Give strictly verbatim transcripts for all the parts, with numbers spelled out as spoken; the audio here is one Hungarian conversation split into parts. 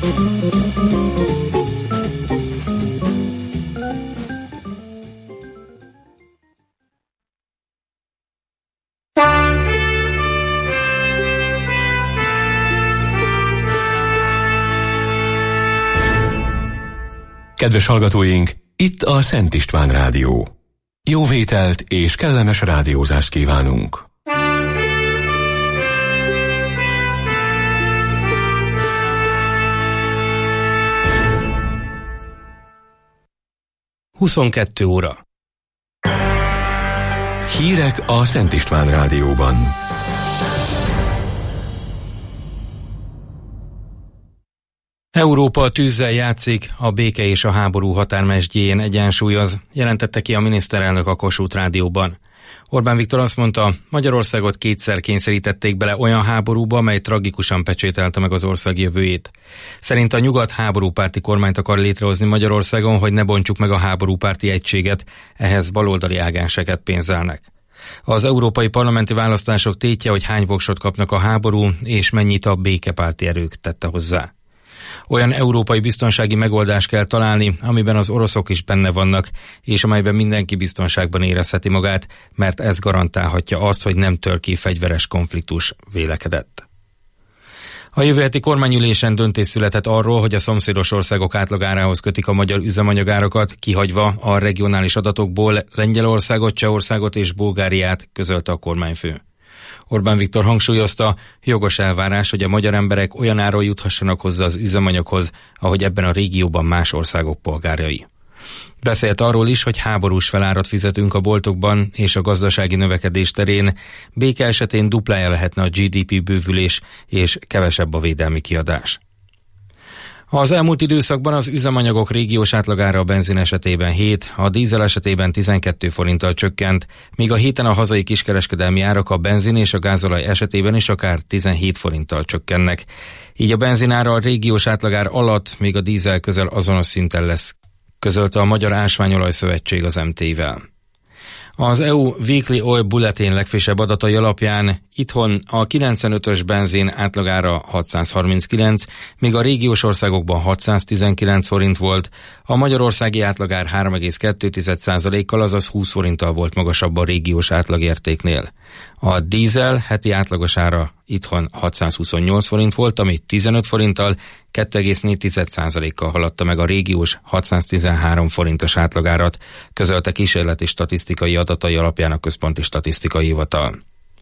Kedves hallgatóink, itt a Szent István Rádió. Jó vételt és kellemes rádiózást kívánunk! huszonkettő óra. Hírek a Szent István Rádióban. Európa tűzzel játszik, a béke és a háború határmezsdjén egyensúlyoz, jelentette ki a miniszterelnök a Kossuth Rádióban. Orbán Viktor azt mondta, Magyarországot kétszer kényszerítették bele olyan háborúba, mely tragikusan pecsételte meg az ország jövőjét. Szerint a nyugat háborúpárti kormányt akar létrehozni Magyarországon, hogy ne bontsuk meg a háborúpárti egységet, ehhez baloldali ágenseket pénzelnek. Az európai parlamenti választások tétje, hogy hány voksot kapnak a háború, és mennyit a békepárti erők, tette hozzá. Olyan európai biztonsági megoldást kell találni, amiben az oroszok is benne vannak, és amelyben mindenki biztonságban érezheti magát, mert ez garantálhatja azt, hogy nem tör ki fegyveres konfliktus, vélekedett. A jövő heti kormányülésen döntés született arról, hogy a szomszédos országok átlagárához kötik a magyar üzemanyagárakat, kihagyva a regionális adatokból Lengyelországot, Csehországot és Bulgáriát, közölte a kormányfő. Orbán Viktor hangsúlyozta, jogos elvárás, hogy a magyar emberek olyan áron juthassanak hozzá az üzemanyaghoz, ahogy ebben a régióban más országok polgárai. Beszélt arról is, hogy háborús felárat fizetünk a boltokban és a gazdasági növekedés terén, béke esetén duplája lehetne a gé dé pé bővülés és kevesebb a védelmi kiadás. Az elmúlt időszakban az üzemanyagok régiós átlagára a benzin esetében hét, a dízel esetében tizenkét forinttal csökkent, míg a héten a hazai kiskereskedelmi árak a benzin és a gázolaj esetében is akár tizenhét forinttal csökkennek. Így a benzinára a régiós átlagár alatt, míg a dízel közel azonos szinten lesz, közölte a Magyar Ásványolaj Szövetség az em té-vel. Az é u Weekly Oil Bulletin legfrissebb adatai alapján itthon a kilencvenötös benzin átlagára hatszázharminckilenc, míg a régiós országokban hatszáztizenkilenc forint volt, a magyarországi átlagár három egész kettő százalékkal, azaz húsz forinttal volt magasabb a régiós átlagértéknél. A dízel heti átlagos ára itthon hatszázhuszonnyolc forint volt, ami tizenöt forinttal, kettő egész négy százalékkal haladta meg a régiós hatszáztizenhárom forintos átlagárat, közölte kísérleti statisztikai adatai alapján a Központi Statisztikai Hivatal.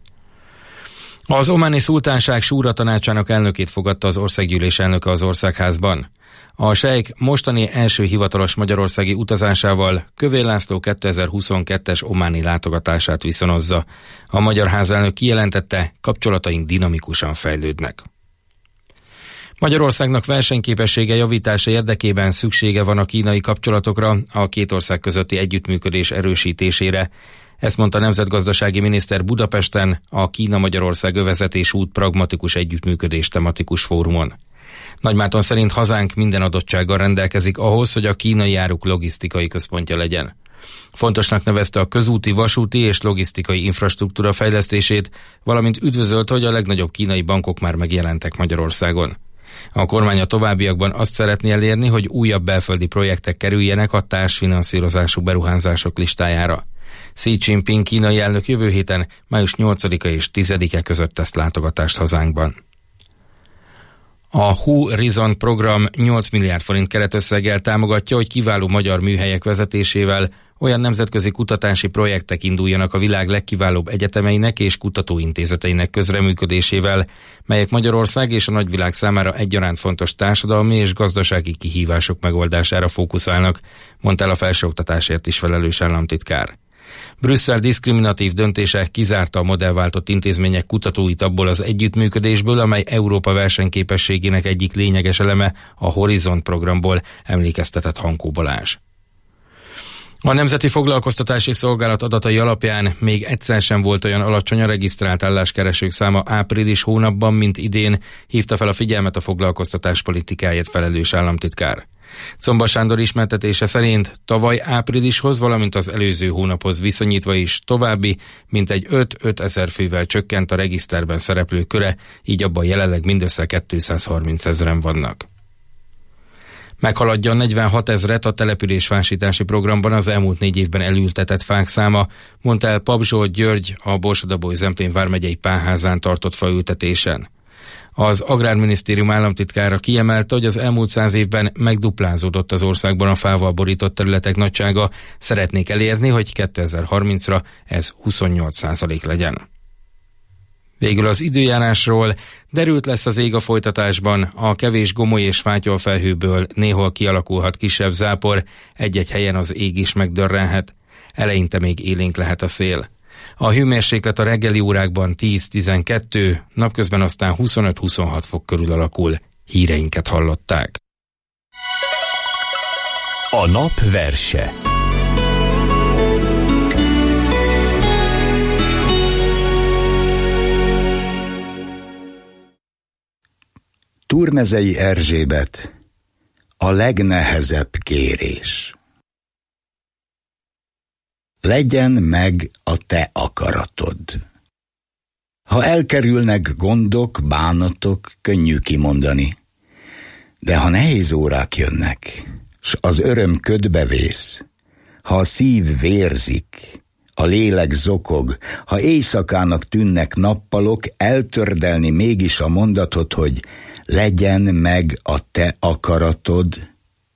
Az ománi szultánság súra tanácsának elnökét fogadta az országgyűlés elnöke az országházban. A sejk mostani első hivatalos magyarországi utazásával Kövér László kétezer-huszonkettes ománi látogatását viszonozza. A magyar házelnök kijelentette, kapcsolataink dinamikusan fejlődnek. Magyarországnak versenyképessége javítása érdekében szüksége van a kínai kapcsolatokra, a két ország közötti együttműködés erősítésére. Ezt mondta a nemzetgazdasági miniszter Budapesten a Kína-Magyarország övezetés út pragmatikus együttműködés tematikus fórumon. Nagymárton szerint hazánk minden adottsággal rendelkezik ahhoz, hogy a kínai áruk logisztikai központja legyen. Fontosnak nevezte a közúti, vasúti és logisztikai infrastruktúra fejlesztését, valamint üdvözölte, hogy a legnagyobb kínai bankok már megjelentek Magyarországon. A kormány a továbbiakban azt szeretné elérni, hogy újabb belföldi projektek kerüljenek a társfinanszírozású beruházások listájára. Xi Jinping kínai elnök jövő héten május nyolcadika és tizedike között tesz látogatást hazánkban. A Horizon program nyolc milliárd forint keretösszeggel támogatja, hogy kiváló magyar műhelyek vezetésével olyan nemzetközi kutatási projektek induljanak a világ legkiválóbb egyetemeinek és kutatóintézeteinek közreműködésével, melyek Magyarország és a nagyvilág számára egyaránt fontos társadalmi és gazdasági kihívások megoldására fókuszálnak, mondta el a felsőoktatásért is felelős államtitkár. Brüsszel diszkriminatív döntése kizárta a modellváltott intézmények kutatóit abból az együttműködésből, amely Európa versenyképességének egyik lényeges eleme, a Horizont programból, emlékeztetett Hankó Balázs. A Nemzeti Foglalkoztatási Szolgálat adatai alapján még egyszer sem volt olyan alacsony a regisztrált álláskeresők száma április hónapban, mint idén, hívta fel a figyelmet a foglalkoztatás politikáért felelős államtitkár. Czomba Sándor ismertetése szerint tavaly áprilishoz, valamint az előző hónaphoz viszonyítva is további, mintegy öt-öt ezer fővel csökkent a regiszterben szereplők köre, így abban jelenleg mindössze kétszázharminc ezeren vannak. Meghaladja negyvenhat ezret a településfásítási programban az elmúlt négy évben elültetett fák száma, mondta el Pap Zsolt György a Borsod-Abaúj-Zemplén vármegyei Pálházán tartott faültetésen. Az Agrárminisztérium államtitkára kiemelte, hogy az elmúlt száz évben megduplázódott az országban a fával borított területek nagysága. Szeretnék elérni, hogy kétezer-harmincra ez huszonnyolc százalék legyen. Végül az időjárásról. Derült lesz az ég a folytatásban, a kevés gomoly és fátyolfelhőből néhol kialakulhat kisebb zápor, egy-egy helyen az ég is megdörrenhet. Eleinte még élénk lehet a szél. A hőmérséklet a reggeli órákban tíz-tizenkettő, napközben aztán huszonöt-huszonhat fok körül alakul. Híreinket hallották. A nap verse. Turmezei Erzsébet, a legnehezebb kérés. Legyen meg a te akaratod. Ha elkerülnek gondok, bánatok, könnyű kimondani. De ha nehéz órák jönnek, s az öröm ködbe vész, ha a szív vérzik, a lélek zokog, ha éjszakának tűnnek nappalok, eltördelni mégis a mondatot, hogy legyen meg a te akaratod,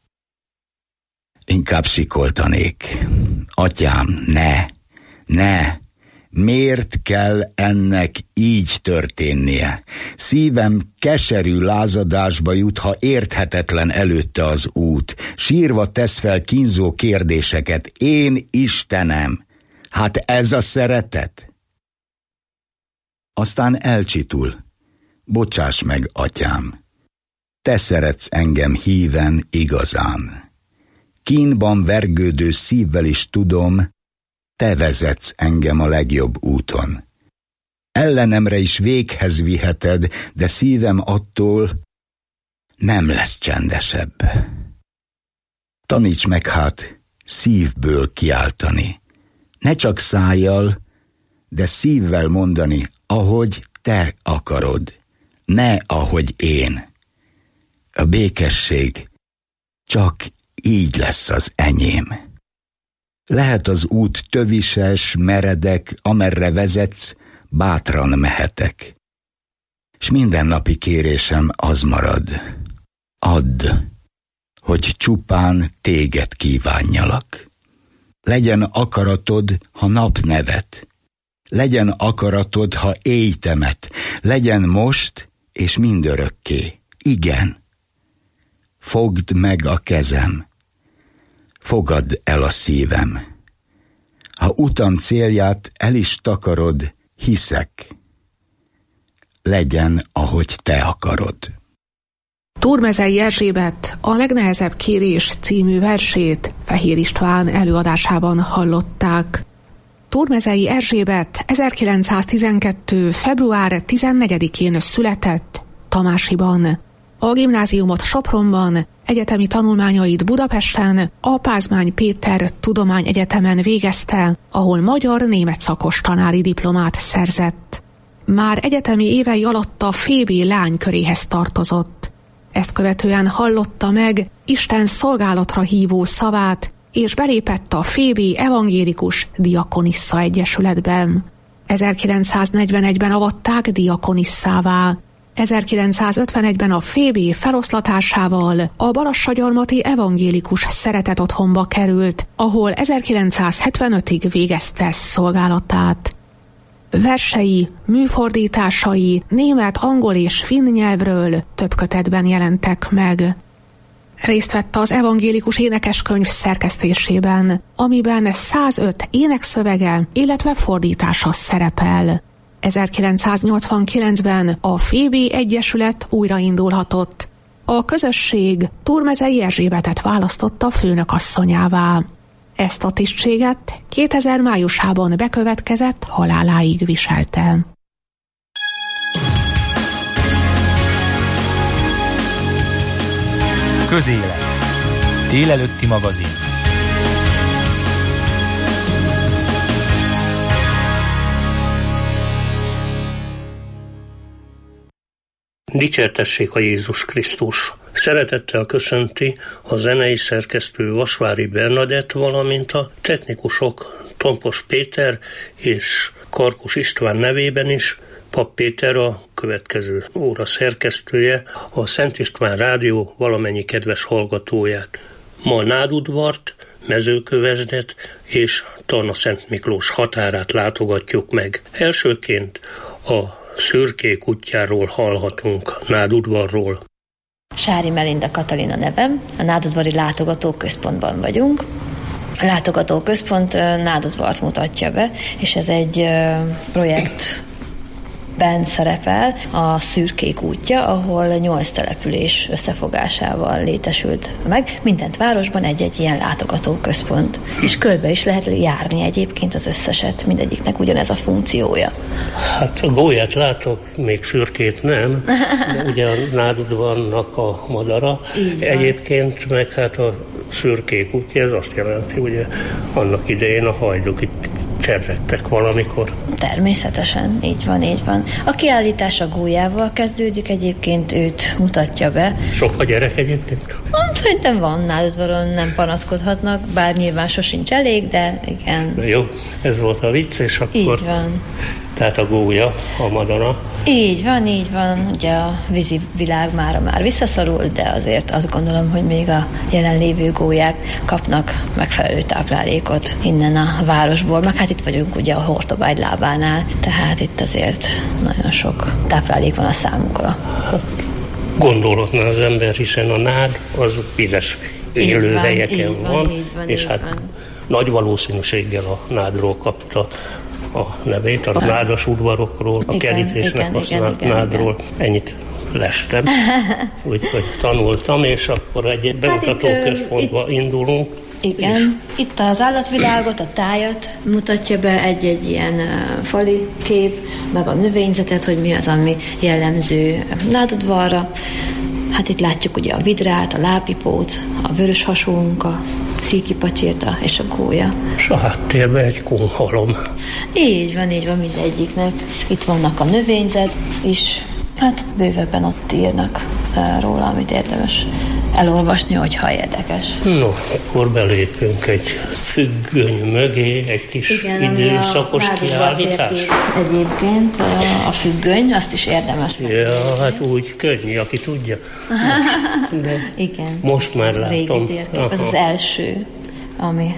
inkább sikoltanék. Atyám, ne, ne, miért kell ennek így történnie? Szívem keserű lázadásba jut, ha érthetetlen előtte az út. Sírva tesz fel kínzó kérdéseket. Én Istenem, hát ez a szeretet? Aztán elcsitul. Bocsáss meg, atyám, te szeretsz engem híven igazán. Kínban vergődő szívvel is tudom, te vezetsz engem a legjobb úton. Ellenemre is véghez viheted, de szívem attól nem lesz csendesebb. Taníts meg hát szívből kiáltani, ne csak szájjal, de szívvel mondani, ahogy te akarod, ne ahogy én. A békesség csak így lesz az enyém. Lehet az út tövises, meredek, amerre vezetsz, bátran mehetek. S mindennapi kérésem az marad. Add, hogy csupán téged kívánjalak. Legyen akaratod, ha nap nevet. Legyen akaratod, ha éj temet. Legyen most és mindörökké. Igen. Fogd meg a kezem. Fogadd el a szívem. Ha utam célját el is takarod, hiszek. Legyen, ahogy te akarod. Turmezei Erzsébet a legnehezebb kérés című versét Fehér István előadásában hallották. Turmezei Erzsébet ezerkilencszáztizenkettő. február tizennegyedikén született Tamásiban. A gimnáziumot Sopronban, egyetemi tanulmányait Budapesten, a Pázmány Péter Tudományegyetemen végezte, ahol magyar-német szakos tanári diplomát szerzett. Már egyetemi évei alatt a Fébé lányköréhez tartozott. Ezt követően hallotta meg Isten szolgálatra hívó szavát, és belépett a Fébé Evangélikus Diakonissza Egyesületben. ezerkilencszáznegyvenegyben avatták diakonisszává. ezerkilencszázötvenegyben a Fébé feloszlatásával a Balassagyarmati Evangélikus Szeretetotthonba került, ahol ezerkilencszázhetvenötig végezte szolgálatát. Versei, műfordításai német, angol és finn nyelvről több kötetben jelentek meg. Részt vett az evangélikus énekeskönyv szerkesztésében, amiben százöt énekszövege, illetve fordítása szerepel. ezerkilencszáznyolcvankilencben a Fébé Egyesület újraindulhatott. A közösség Turmezei Erzsébetet választotta főnökasszonyává. Ezt a tisztséget kétezer májusában bekövetkezett haláláig viselte. Közélet. Délelőtti magazin. Dicsértessék a Jézus Krisztus! Szeretettel köszönti a zenei szerkesztő Vasvári Bernadett, valamint a technikusok Tompos Péter és Karkus István nevében is Pap Péter a következő óra szerkesztője, a Szent István Rádió valamennyi kedves hallgatóját. Ma Nádudvart, Mezőkövesdet és Tarna-Szent Miklós határát látogatjuk meg. Elsőként a Szürkék útjáról hallhatunk, Nádudvarról. Sári Melinda Katalina nevem, a Nádudvari Látogatóközpontban vagyunk. A Látogatóközpont Nádudvart mutatja be, és ez egy projekt ben szerepel a Szürkék útja, ahol nyolc település összefogásával létesült meg. Mindent városban egy-egy ilyen látogatóközpont. És körbe is lehet járni egyébként az összeset. Mindegyiknek ugyanez a funkciója. Hát a gólyát látok, még Szürkét nem, de ugye a Nádudvarnak a madara. Egyébként meg hát a Szürkék útja, ez azt jelenti, ugye annak idején a hajduk itt cserregtek valamikor. Természetesen, így van, így van. A kiállítás a gólyával kezdődik, egyébként őt mutatja be. Sok a gyerek egyébként? Szerintem van, Nádudvaron nem panaszkodhatnak, bár nyilván sosincs elég, de igen. Na jó, ez volt a vicc, és akkor... Így van. Tehát a gólya, a madara. Így van, így van. Ugye a vízi világ mára már visszaszorult, de azért azt gondolom, hogy még a jelenlévő gólyák kapnak megfelelő táplálékot innen a városból. Meg hát itt vagyunk ugye a Hortobágy lábánál, tehát itt azért nagyon sok táplálék van a számukra. Hát, gondolhatna az ember, hiszen a nád az vizes élőhelyeken van, van, van, és hát van. Nagy valószínűséggel a nádról kapta a nevét, a nádas udvarokról, a kerítésnek használt nádról. Igen. Ennyit lestem, úgyhogy tanultam, és akkor egy bemutatóközpontba hát indulunk. Igen, és... itt az állatvilágot, a tájat mutatja be egy-egy ilyen uh, fali kép, meg a növényzetet, hogy mi az, ami jellemző Nádudvarra. Hát itt látjuk ugye a vidrát, a lápipót, a vörös hasónka, szíkipacsirta és a gólya. És a háttérben egy kunhalom. Így van, így van mindegyiknek. Itt vannak a növényzet is. Hát bővebben ott írnak róla, amit érdemes elolvasni, hogyha érdekes. No, akkor belépünk egy függöny mögé, egy kis igen, időszakos kiállítás. Egyébként a függöny, azt is érdemes. Ja, hát úgy könnyű, aki tudja. De igen. Most már látom. Régi térkép, ez az első, ami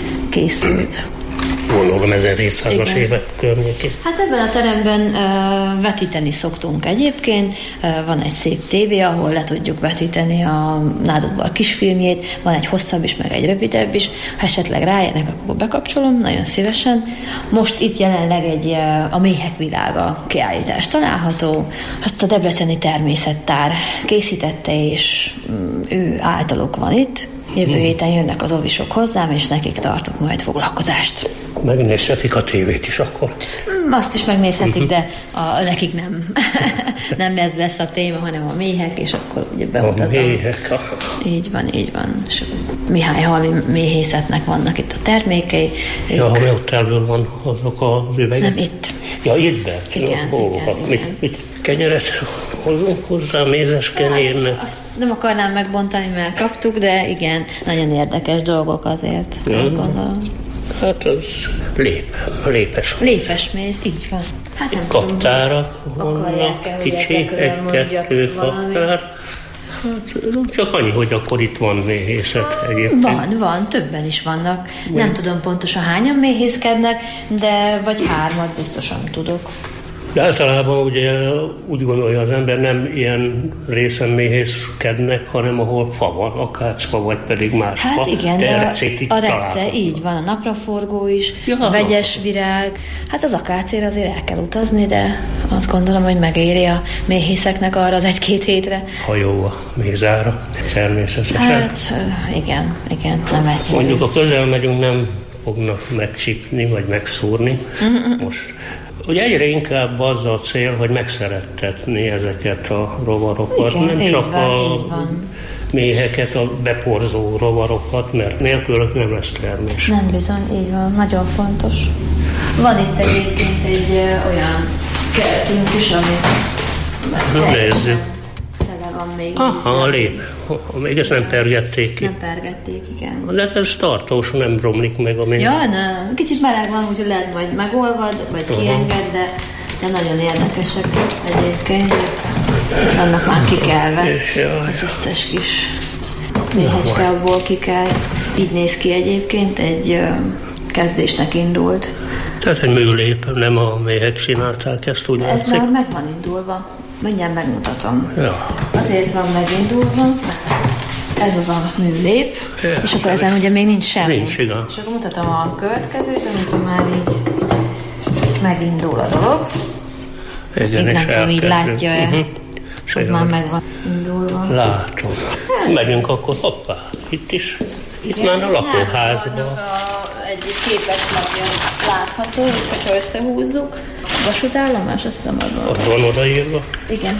készült. Gondolom ezerhétszázas évek környékén. Hát ebben a teremben uh, vetíteni szoktunk egyébként. Uh, van egy szép tévé, ahol le tudjuk vetíteni a Nádudvar kisfilmjét. Van egy hosszabb is, meg egy rövidebb is. Ha esetleg ráérnek, akkor bekapcsolom, nagyon szívesen. Most itt jelenleg egy uh, a Méhek világa kiállítás található. Azt a Debreceni Természettár készítette, és um, ő általuk van itt. Jövő héten jönnek az ovisok hozzám, és nekik tartok majd foglalkozást. Megnézhetik a tévét is akkor? Azt is megnézhetik, de a, nekik nem. Nem ez lesz a téma, hanem a méhek, és akkor ugye bemutatom. A méhek. A... Így van, így van. És Mihály Halmi méhészetnek vannak itt a termékei. Ja, ők... ha ott elből van azok az üvegek? Nem, itt. Ja, itt be? Igen, Ó, igen, hát igen. Mit, mit kenyeret hozunk hozzá, mézes kenyérnek? Hát, azt nem akarnám megbontani, mert kaptuk, de igen, nagyon érdekes dolgok azért, ja. Azt gondolom. Hát az lép, lépes. Lépes méz, így van. Hát nem kaptárak vannak, kicsi, egy-kettő kaptár. Hát csak annyi, hogy akkor itt van méhészet egyébként. Van, van, többen is vannak. Van. Nem tudom pontosan hányan méhészkednek, de vagy hármat biztosan tudok. De általában ugye úgy gondolja az ember, nem ilyen részen méhészkednek, hanem ahol fa van, akácfa, vagy pedig más hát fa. igen, de a, a repce, így van, a napraforgó is, ja, a vegyes virág. Hát az akácér azért el kell utazni, de azt gondolom, hogy megéri a méhészeknek arra az egy-két hétre. Ha jó a mézára, természetesen. Hát igen, igen, nem egyszerű. Mondjuk a közel megyünk, nem fognak megcsípni, vagy megszúrni. Mm-mm. Most ugye egyre inkább az a cél, hogy megszerettetni ezeket a rovarokat, igen, nem csak van, a méheket, a beporzó rovarokat, mert nélkülök nem lesz termés. Nem bizony, így van, nagyon fontos. Van itt egyébként egy ö, olyan keretünk is, amit nézzük. Tele van még. Aha, a lép. Még ezt nem pergették ki. Nem pergették, igen. De ez tartós, nem romlik meg a mély. Ja, nem. Kicsit meleg van, úgyhogy lehet majd megolvad, vagy uh-huh. kienged, de, de nagyon érdekesek egyébként. Itt vannak már kikelve. Az összes kis méhecske abból kikel. Így néz ki egyébként, egy ö, kezdésnek indult. Tehát egy műlép, nem a méhek csinálták ezt, úgy Ez látszik. már meg van indulva. Mindjárt megmutatom. Ja. Azért van megindulva. Ez az a műlép. Ja, és akkor ezen ugye még nincs semmi. Nincs, igen. És akkor mutatom a következőt, amikor már így megindul a dolog. Igen, én nem tudom, így látja-e. Uh-huh. Az már meg van indulva. Látom. Megyünk akkor, hoppá, itt is. Itt igen, már a lakóházban. Egy képes lapja látható, így, hogyha összehúzzuk. Vasútállomás, azt hiszem az van. Ott van odaírva. Igen.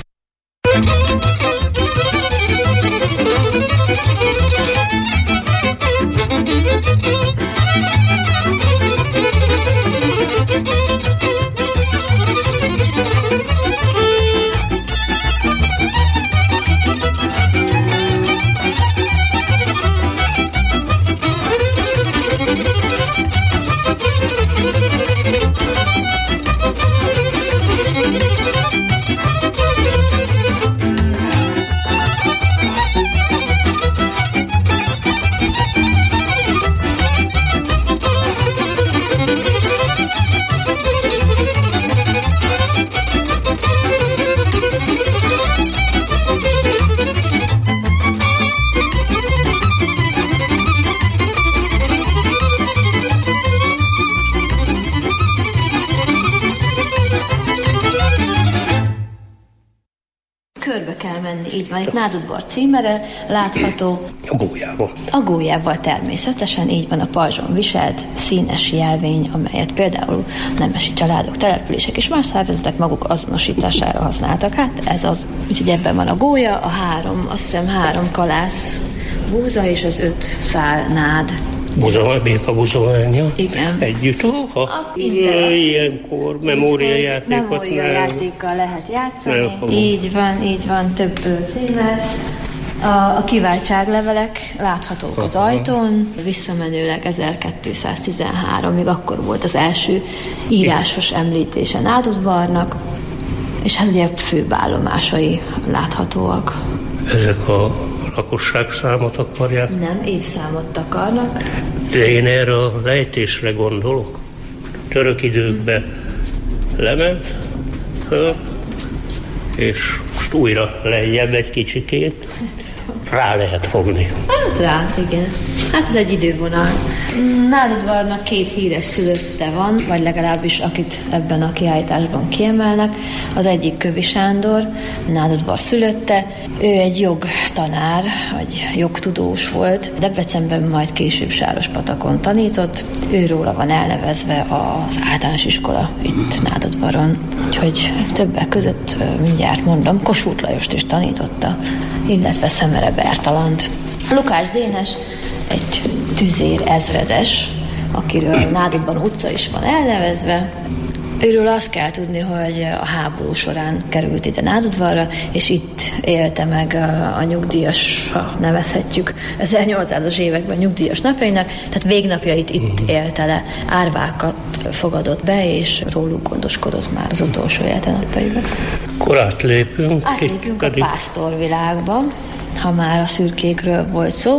Körbe kell menni, így van. Itt Nádudvar címere látható. A gólyával. A gólyával természetesen, így van a pajzson viselt színes jelvény, amelyet például nemesi családok, települések és más szervezetek maguk azonosítására használtak. Hát ez az. Úgyhogy ebben van a gólya, a három, azt hiszem három kalász búza és az öt szál nád. Búza, béka búzolánya. Igen. Együtt. Óha. Ilyenkor memóriajátékot. Memóriajátékkal lehet játszani. Így van, így van, több címet. A, a kiváltságlevelek láthatók az ajtón, visszamenőleg ezerkétszáztizenháromig akkor volt az első írásos említése Nádudvarnak, és hát ugye főállomásai láthatóak. Ezek a lakosságszámot akarják? Nem, évszámot akarnak. De én erre a lejtésre gondolok. Török időkben lement föl, és most újra lejjebb egy kicsikét. Rá lehet fogni. Hát rá, igen. Hát ez egy idővonal. Nádudvarnak két híres szülötte van, vagy legalábbis akit ebben a kiállításban kiemelnek. Az egyik Kövi Sándor, Nádudvar szülötte. Ő egy jogtanár, vagy jogtudós volt. Debrecenben, majd később Sárospatakon tanított. Őróla van elnevezve az általános iskola itt Nádudvaron. Úgyhogy többek között mindjárt mondom, Kossuth Lajost is tanította, illetve Szemere Bertalant. Lukács Dénes egy tüzér ezredes, akiről Nádudvar utca is van elnevezve. Őről azt kell tudni, hogy a háború során került ide Nádudvarra, és itt élte meg a, a nyugdíjas, ha nevezhetjük, ezernyolcszázas években nyugdíjas napjainak, tehát végnapjait itt élte le. Árvákat fogadott be, és róluk gondoskodott már az utolsó élete napjaiban. Akkor átlépünk. Átlépünk a pásztorvilágba, ha már a szürkékről volt szó.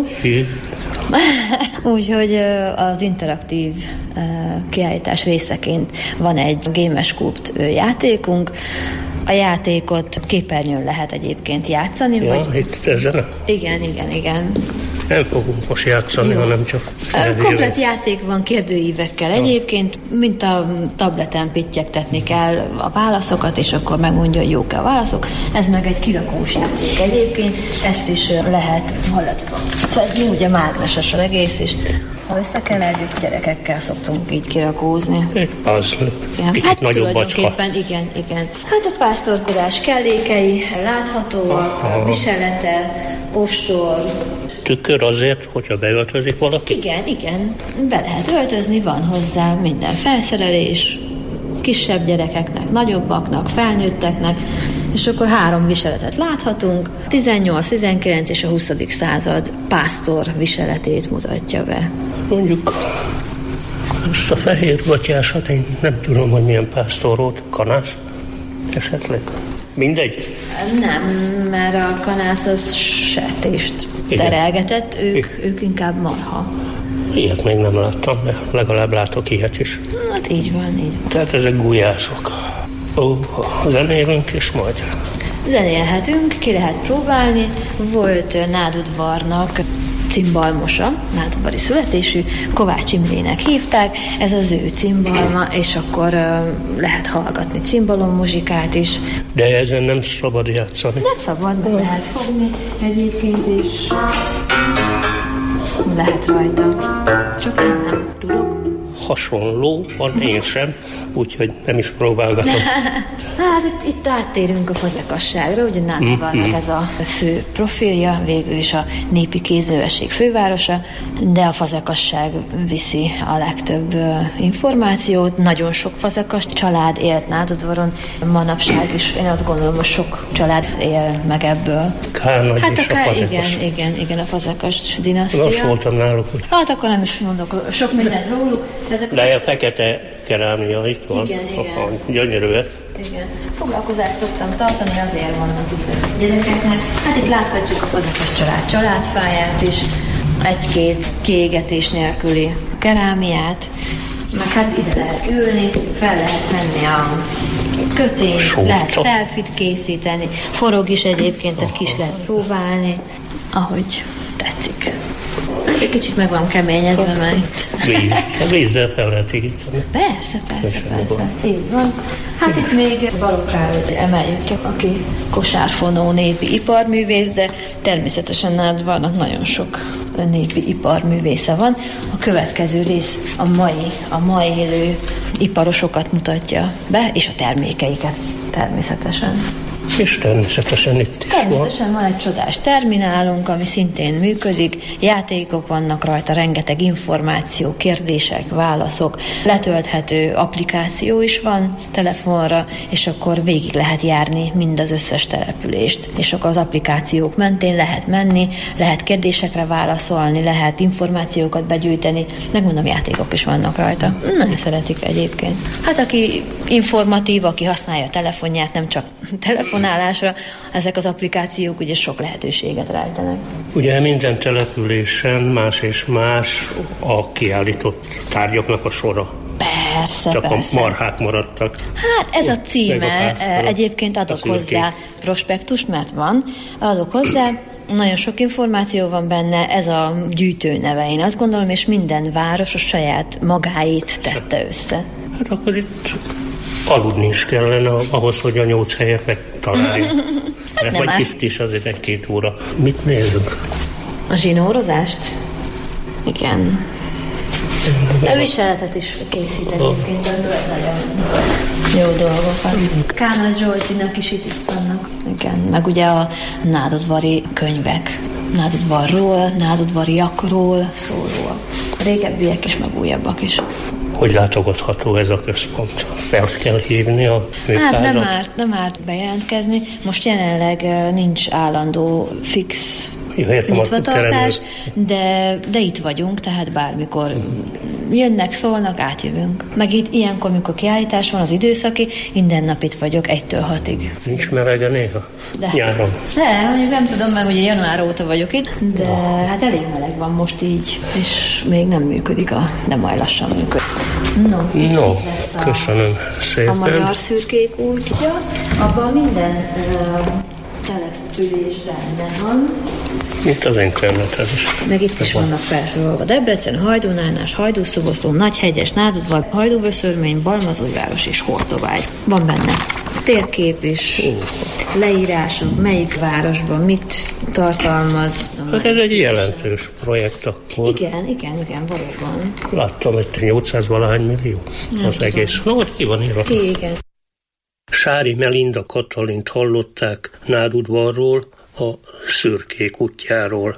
Úgyhogy az interaktív kiállítás részeként van egy Gamescoop játékunk. A játékot képernyőn lehet egyébként játszani. Ja, vagy... itt ezen? Igen, igen, igen. Nem fogunk most játszani, jó, hanem csak felvéve. Komplet játék van kérdőívekkel ja. Egyébként, mint a tableten pittyegtetni kell a válaszokat, és akkor megmondja, hogy jók-e a válaszok. Ez meg egy kirakós játék egyébként, ezt is lehet hallatva szedni, ugye mágneses az egész, és ha összekeverjük, gyerekekkel szoktunk így kirakózni. Az, kicsit hát nagyobb bacska. Igen, igen. Hát a pásztorkodás kellékei láthatóak, a viselete, postor. Tükör azért, hogyha beöltözik valaki? Igen, igen, be lehet öltözni, van hozzá minden felszerelés, kisebb gyerekeknek, nagyobbaknak, felnőtteknek, És akkor három viseletet láthatunk, tizennyolc, tizenkilenc és a huszadik század pásztor viseletét mutatja be. Mondjuk ezt a fehér gatyásat, én nem tudom, hogy milyen pásztor volt, kanász esetleg. Mindegy? Nem, mert a kanász az sertést terelgetett, ők, ők inkább marha. Ilyet még nem láttam, de legalább látok ilyet is. Hát így van, így van. Tehát ezek gulyások. Ó, zenélünk és majd. Zenélhetünk, ki lehet próbálni. Volt nádudvarnak cimbalmosa, nádudvari születésű, Kovács Imrének hívták, ez az ő cimbalma, és akkor uh, lehet hallgatni cimbalom muzsikát is. De ezen nem szabad játszani. De szabad, de lehet fogni egyébként is. Lehet rajta. Csak én nem tudok. Hasonló van, én sem, úgyhogy nem is próbálgatom. Hát itt, itt áttérünk a fazekasságra, ugye Nádudvarnak mm-hmm. ez a fő profilja, végül is a népi kézművesség fővárosa, de a fazekasság viszi a legtöbb uh, információt. Nagyon sok fazekas család élt Nádudvaron, manapság is, én azt gondolom, hogy sok család él meg ebből. Kárnagy hát is a, a fazekas. Igen, igen, igen, a fazekas dinasztia. Most voltam náluk. Hogy... Hát akkor nem is mondok sok mindent róluk. Ezek de a fekete kerámia itt van. Igen, igen. Gyönyörűek. Igen. Foglalkozást szoktam tartani, azért vannak itt a gyerekeknek. Hát itt láthatjuk a fazekas család családfáját is, egy-két kiégetés nélküli kerámiát, meg hát ide lehet ülni, fel lehet menni a kötényt, Sóca. Lehet selfit készíteni, forog is egyébként, tehát ki is lehet próbálni, ahogy tetszik. Egy kicsit meg van keményedve, mert itt... Víz. A vízzel fel lehet égíteni. Persze, persze, persze. Így van. Hát itt még Balogh Károlyt emeljük ki, aki kosárfonó népi iparművész, de természetesen Nádudvarnak nagyon sok népi iparművésze van. A következő rész a mai, a mai élő iparosokat mutatja be, és a termékeiket természetesen. És természetesen itt is Természetesen van. van egy csodás terminálunk, ami szintén működik, játékok vannak rajta, rengeteg információ, kérdések, válaszok, letölthető applikáció is van telefonra, és akkor végig lehet járni mind az összes települést. És akkor az applikációk mentén lehet menni, lehet kérdésekre válaszolni, lehet információkat begyűjteni, megmondom, játékok is vannak rajta. Nagyon szeretik egyébként. Hát aki informatív, aki használja a telefonját, nem csak telefonálásra, ezek az applikációk ugye sok lehetőséget rejtenek. Ugye minden településen más és más a kiállított tárgyaknak a sora. Persze, Csak persze. a marhák maradtak. Hát ez a címe, a egyébként adok hozzá prospektust, mert van, adok hozzá, nagyon sok információ van benne, ez a gyűjtő neve, én azt gondolom, és minden város a saját magáit tette össze. Hát akkor itt aludni is kellene ahhoz, hogy a nyolc helyet megtaláljuk. hát Vagy már. Itt is azért egy-két óra. Mit nézünk? A zsinórozást? Igen. A viseletet is készít egyébként, nagyon jó dolgokat. Kánaz Zsoltinak is itt vannak. Igen, meg ugye a nádudvari könyvek. Nádudvarról, nádudvariakról szólóak. A régebbiek is, meg újabbak is. Hogy látogatható ez a központ? Fel kell hívni a műpázat? Hát nem árt, nem árt bejelentkezni. Most jelenleg nincs állandó fix nyitvatartás, de, de itt vagyunk, tehát bármikor jönnek, szólnak, átjövünk. Meg itt ilyenkor, mikor kiállítás van, az időszaki, minden nap itt vagyok, egytől hatig. Nincs melege néha? De, nyáron? De, mondjuk nem tudom, mert ugye január óta vagyok itt, de hát elég meleg van most így, és még nem működik, a, de majd lassan működik. No, no köszönöm szépen. A magyar szürkék útja, abban minden uh, település rendben van. Itt az internetes is. Meg itt is vannak felsorolva. Debrecen, Hajdú-Nánás, Hajdú-Szoboszló, Nagyhegyes, Nádudvar, Hajdú-Böszörmény, Balmazújváros és Hortobágy. Van benne térkép is, uh. leírások, melyik városban mit tartalmaz. Hát ez egy jelentős projekt akkor. Igen, igen, igen, valóban. Láttam, hogy nyolcszáz valahány millió nem az tudom. Egész. Na, hogy ki van írva? Igen. Sári Melinda Katalint hallották Nádudvarról, a szürkék útjáról.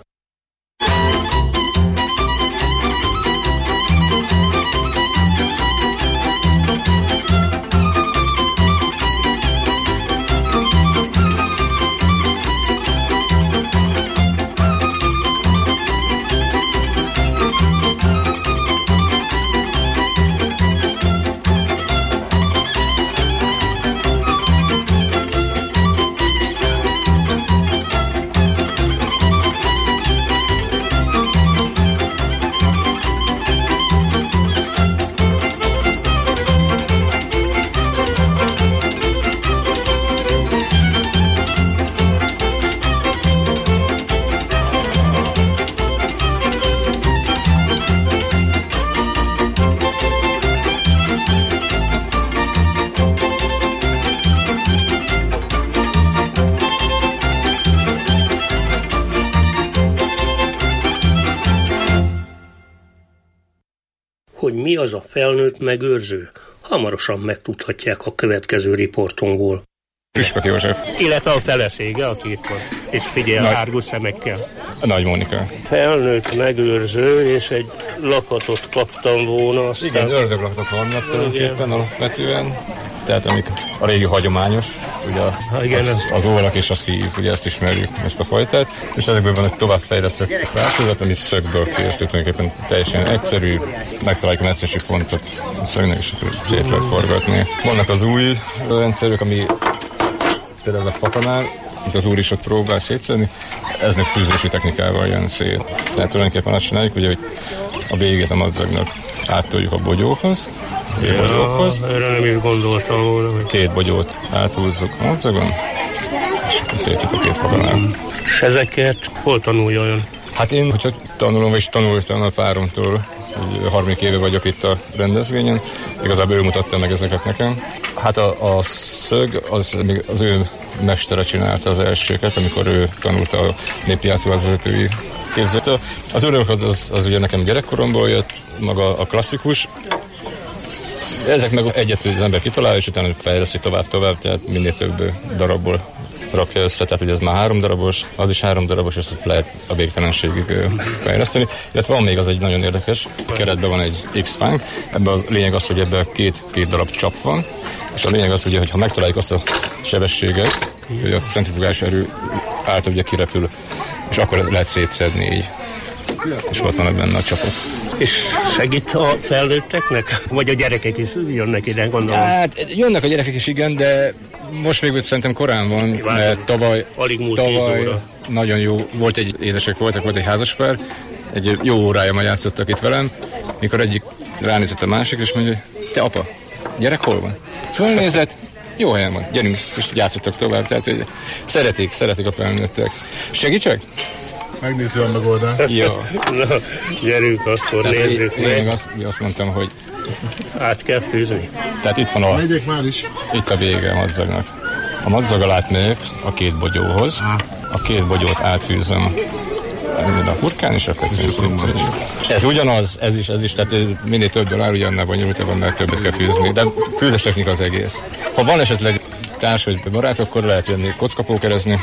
Hogy mi az a felnőtt megőrző? Hamarosan megtudhatják a következő riportunkból. Püspök József. Illetve a felesége, aki itt van, és figyel Nagy... árgus szemekkel. Nagy Mónika. Felnőtt megőrző, és egy lakatot kaptam volna. Aztán... Igen, ördöglakatok vannak tulajdonképpen alapvetően. Tehát amik a régi hagyományos, ugye az, az ollak és a szív, ugye ezt ismerjük, ezt a fajtát. És ezekből van egy továbbfejlesztett változat, ami szögből készült, tulajdonképpen teljesen egyszerű, megtaláljuk a messzesi pontot, a szögnek is szét lehet forgatni. Vannak az új rendszerük, ami például a fakanál, itt az úr is ott próbál szétszedni, ez még fűzési technikával jön szét. Tehát tulajdonképpen azt csináljuk, ugye, hogy a végét a madzagnak áttoljuk a bogyókhoz, a ja, bogyókhoz. Erre nem is gondoltam volna. Hogy... Két bogyót áthúzzuk a madzagon, és akkor szétjut a két fakanál. És ezeket hol tanulja olyan? Hát én, hogyha tanulom, és tanultam a páromtól, harminc éve vagyok itt a rendezvényen, igazából ő mutatta meg ezeket nekem. Hát a, a szög, az, az ő mestere csinálta az elsőket, amikor ő tanulta a népi játszóházvezetői képzőtől. Az örömöd az, az ugye nekem gyerekkoromból jött, maga a klasszikus. Ezek meg egyet az ember kitalálja, és utána fejleszti tovább-tovább, tehát minél több darabból rakja össze, tehát ugye ez már három darabos, az is három darabos, és ezt lehet a végtelenségig fejleszteni. Illetve van még az egy nagyon érdekes, keretben van egy X-fánk, ebben a lényeg az, hogy ebben két, két darab csap van, és a lényeg az, hogy ha megtaláljuk azt a sebességet, hogy a centrifugális erő által ugye kirepül, és akkor lehet szétszedni így. És ott van benne a csapok. És segít a felnőtteknek? Vagy a gyerekek is jönnek ide, gondolom? Hát jönnek a gyerekek is, igen, de most még szerintem korán van, mert tavaly, tavaly nagyon jó, volt egy édesek voltak, volt egy házaspár, egy jó órája játszottak itt velem, mikor egyik ránézett a másik, és mondja, te apa, gyerek hol van? Fölnézett, jó helyen van, gyerünk, és játszottak tovább, tehát hogy szeretik, szeretik a felnőttek. Segítsek? Megnézzük a megoldást. Jó. Na, gyerünk, akkor tehát nézzük meg. Én azt, azt mondtam, hogy át kell fűzni. Tehát itt van a... Megyek már is. Itt a vége a madzagnak. A madzaggal átmegyek a két bogyóhoz. A két bogyót átfűzöm a hurkán, és akkor szétszedjük. Ez ugyanaz, ez is, ez is, tehát minél több dollár, ugye annál bonyolultabb, annál többet kell fűzni. De fűzés technika az egész. Ha van esetleg társ vagy barát, akkor lehet jönni kockapókerezni,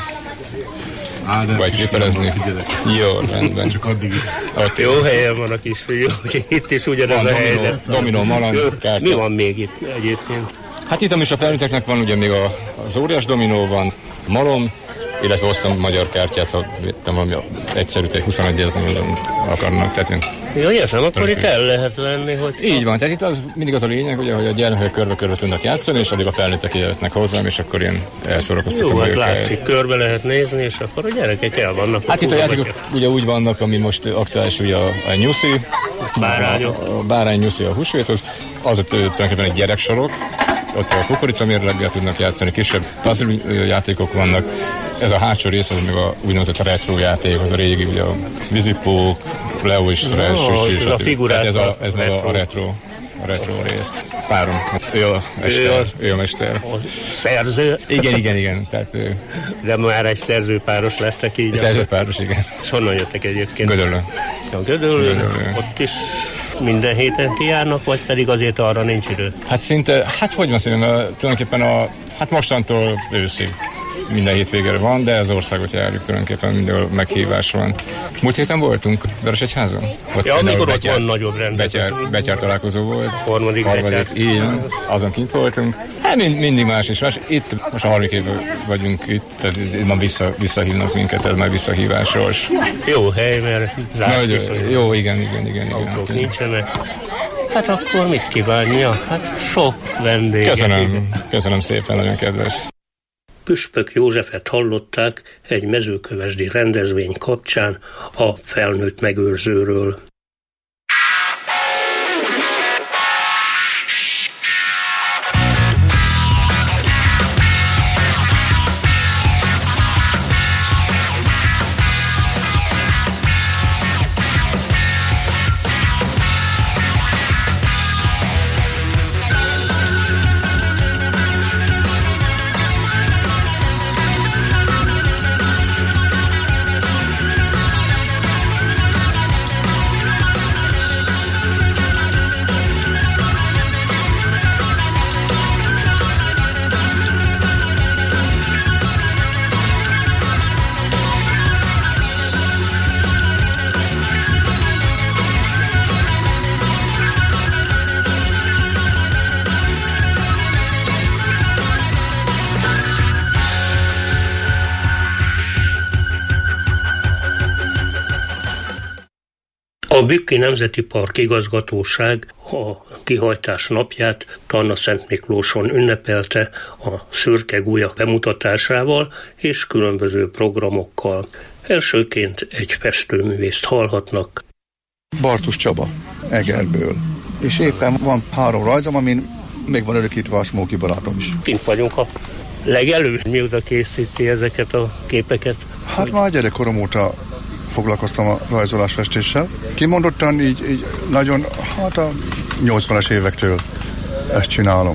Á, vagy képerezni. Jó, rendben. Csak addig okay. Jó helyen van a kisfiú, itt is ugyanaz van, a dominó, helyzet. Dominó, maland, kártya. Mi van még itt egyébként? Hát itt, ami is a felnőtteknek van, ugye még a, az óriás dominó van, malom, illetve hoztam magyar kártyát, ha vettem valami egyszerűt, huszonegyezni akarnak. Tehát én jó, értem, akkor itt el lehet venni, hogy... Így van, tehát itt az mindig az a lényeg, ugye, hogy a gyermekek körbe-körbe tudnak játszani, és addig a felnőttek jöhetnek hozzám, és akkor én elszórakoztatom őket. Jó, hát látszik, körbe lehet nézni, és akkor a gyerekek el vannak. Hát itt a játékok ugye úgy vannak, ami most aktuális, ugye a, a nyuszi, bárányok. A, a bárány nyuszi a húsvéthoz, az tulajdonképpen egy gyereksorok, ott a kukoricamérleggel tudnak játszani, kisebb puzzle játékok vannak. Ez a hátsó rész, az meg a úgynevezett retro játék, az a régi, ugye a vízipók, Leo is, Fresh, oh, és a figurát. Ez, a, ez meg a, a retro, a retro rész. Párom, ő a mester. Ő a mester. A szerző? Igen, igen, igen. Tehát, de már egy szerzőpáros lettek így. Szerzőpáros, igen. És honnan jöttek egyébként? Gödöllő. A Gödöllő. Ott is minden héten kijárnak, vagy pedig azért arra nincs idő? Hát szinte, hát hogy van szépen, tulajdonképpen a, hát mostantól őszig minden hétvégére van, de az országot járjuk tulajdonképpen, mindenhol meghívás van. Múlt héten voltunk Vörösegyházon. Ja, amikor ott van nagyobb rendezvény. Betyár, betyár találkozó volt. Harmadik, harmadik így, azon kint voltunk. Hát mind, mindig más és más. Itt most a harmadik évben vagyunk itt, tehát ma vissza, visszahívnak minket, ez már visszahívásról. Jó hely, mert zárt jó, igen, igen, igen. Autók igen, nincsenek. Hát akkor mit kívánja? Hát sok vendég. Köszönöm, köszönöm szépen, nagyon kedves. Püspök Józsefet hallották egy mezőkövesdi rendezvény kapcsán a felnőtt megőrzőről. A Bükki Nemzeti Park igazgatóság a kihajtás napját Tanna-Szentmiklóson ünnepelte a szürke gúlyak bemutatásával és különböző programokkal. Elsőként egy festőművészt hallhatnak. Bartus Csaba, Egerből. És éppen van három rajzom, amin még van örökítve a Smóki barátom is. Kint vagyunk a legelő, mióta készíti ezeket a képeket? Hát már gyerekkorom óta foglalkoztam a rajzolás festéssel. Kimondottan így, így nagyon, hát a nyolcvanas évektől ezt csinálom.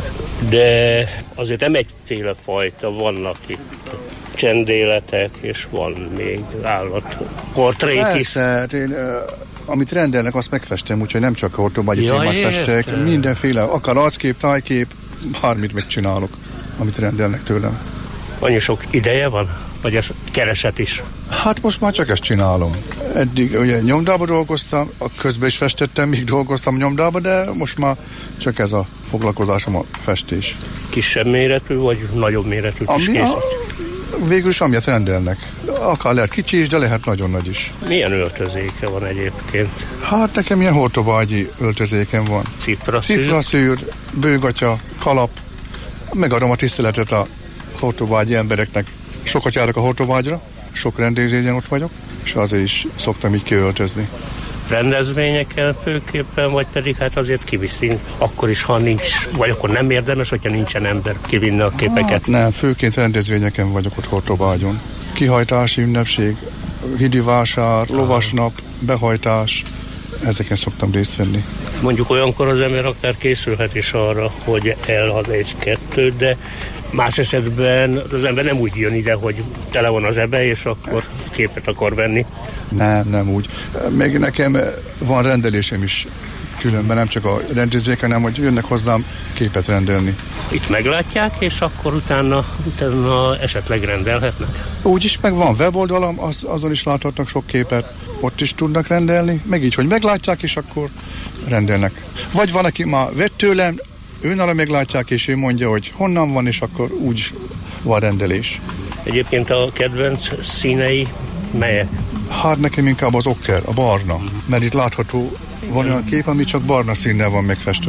De azért nem egyféle fajta, vannak itt csendéletek, és van még állatportrék is. Persze, hát én, uh, amit rendelnek, azt megfestem, úgyhogy nem csak ortobágyi ja, témát festek, mindenféle, akár arckép, tájkép, bármit megcsinálok, amit rendelnek tőlem. Annyi sok ideje van? Vagy ez kereset is? Hát most már csak ezt csinálom. Eddig ugye nyomdába dolgoztam, a közben is festettem, míg dolgoztam nyomdába, de most már csak ez a foglalkozásom, a festés. Kisebb méretű, vagy nagyobb méretű kis készlet? Végül is amilyet rendelnek. Akár lehet kicsi is, de lehet nagyon nagy is. Milyen öltözéke van egyébként? Hát nekem ilyen hortobágyi öltözékem van. Cipraszűr? Cipraszűr, bőgatya, kalap. Megadom a tiszteletet a hortobágyi embereknek. Sokat járok a hortobágyra, sok rendezvényen ott vagyok, és azért is szoktam így kiöltözni. Rendezvényeken főképpen, vagy pedig hát azért kiviszünk, akkor is, ha nincs, vagy akkor nem érdemes, hogyha nincsen ember kivinni a képeket? Hát nem, főként rendezvényeken vagyok ott hortobágyon. Kihajtási ünnepség, hidi vásár, lovasnap, behajtás, ezeken szoktam részt venni. Mondjuk olyankor az ember akár készülhet is arra, hogy elad egy-kettőt, de más esetben az ember nem úgy jön ide, hogy tele van az ebe, és akkor képet akar venni. Nem, nem úgy. Még nekem van rendelésem is különben, nem csak a rendezvények, hanem hogy jönnek hozzám képet rendelni. Itt meglátják, és akkor utána, utána esetleg rendelhetnek? Úgyis meg van weboldalam, az, azon is láthatnak sok képet, ott is tudnak rendelni, meg így, hogy meglátják, és akkor rendelnek. Vagy van, aki már vett tőlem, őnála meglátják, és ő mondja, hogy honnan van, és akkor úgy van rendelés. Egyébként a kedvenc színei melyek? Hát nekem inkább az okker, a barna, mert itt látható, van olyan kép, ami csak barna színnel van megfestve.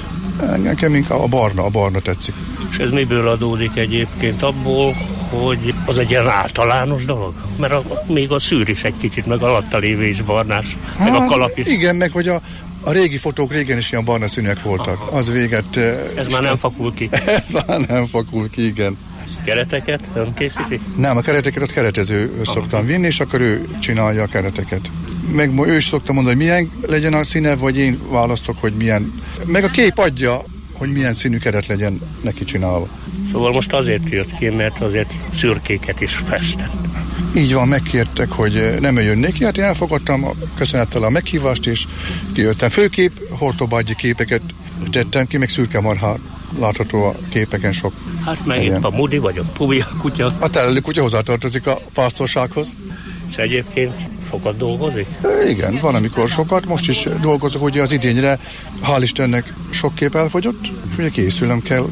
Nekem inkább a barna, a barna tetszik. És ez miből adódik egyébként? Abból, hogy az egy ilyen általános dolog? Mert a, még a szűr is egy kicsit, meg alatta lévő is barnás, hát, meg a kalap is. Igen, meg hogy a, a régi fotók régen is ilyen barna színek voltak. Aha. Az véget... Ez már nem fakul ki. Ez már nem fakul ki, igen. Kereteket ön készíti? Nem, a kereteket azt keretező Aha. szoktam vinni, és akkor ő csinálja a kereteket. Meg ő is szoktam mondani, hogy milyen legyen a színe, vagy én választok, hogy milyen. Meg a kép adja, hogy milyen színű keret legyen neki csinálva. Szóval most azért jött ki, mert azért szürkéket is festett. Így van, megkértek, hogy nem jönnék ki, hát én elfogadtam a köszönettel a meghívást, és kijöttem. Főkép, hortobágyi képeket tettem ki, meg szürke marha látható a képeken sok. Hát meg itt a Mudi, vagy a Pubi, a kutya. A telelő kutya hozzátartozik a pásztorsághoz. És egyébként sokat dolgozik? Igen, van amikor sokat, most is dolgozok, ugye az idényre, hál' Istennek sok kép elfogyott, és ugye készülnem kell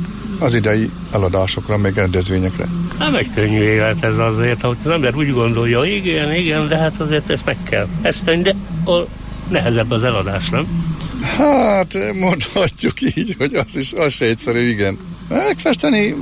az idei eladásokra, meg rendezvényekre. Nem egy könnyű élet ez azért, hogy az ember úgy gondolja, igen, igen, de hát azért ezt meg kell festeni, de a nehezebb az eladás, nem? Hát mondhatjuk így, hogy az is az se egyszerű, igen. Megfesteni,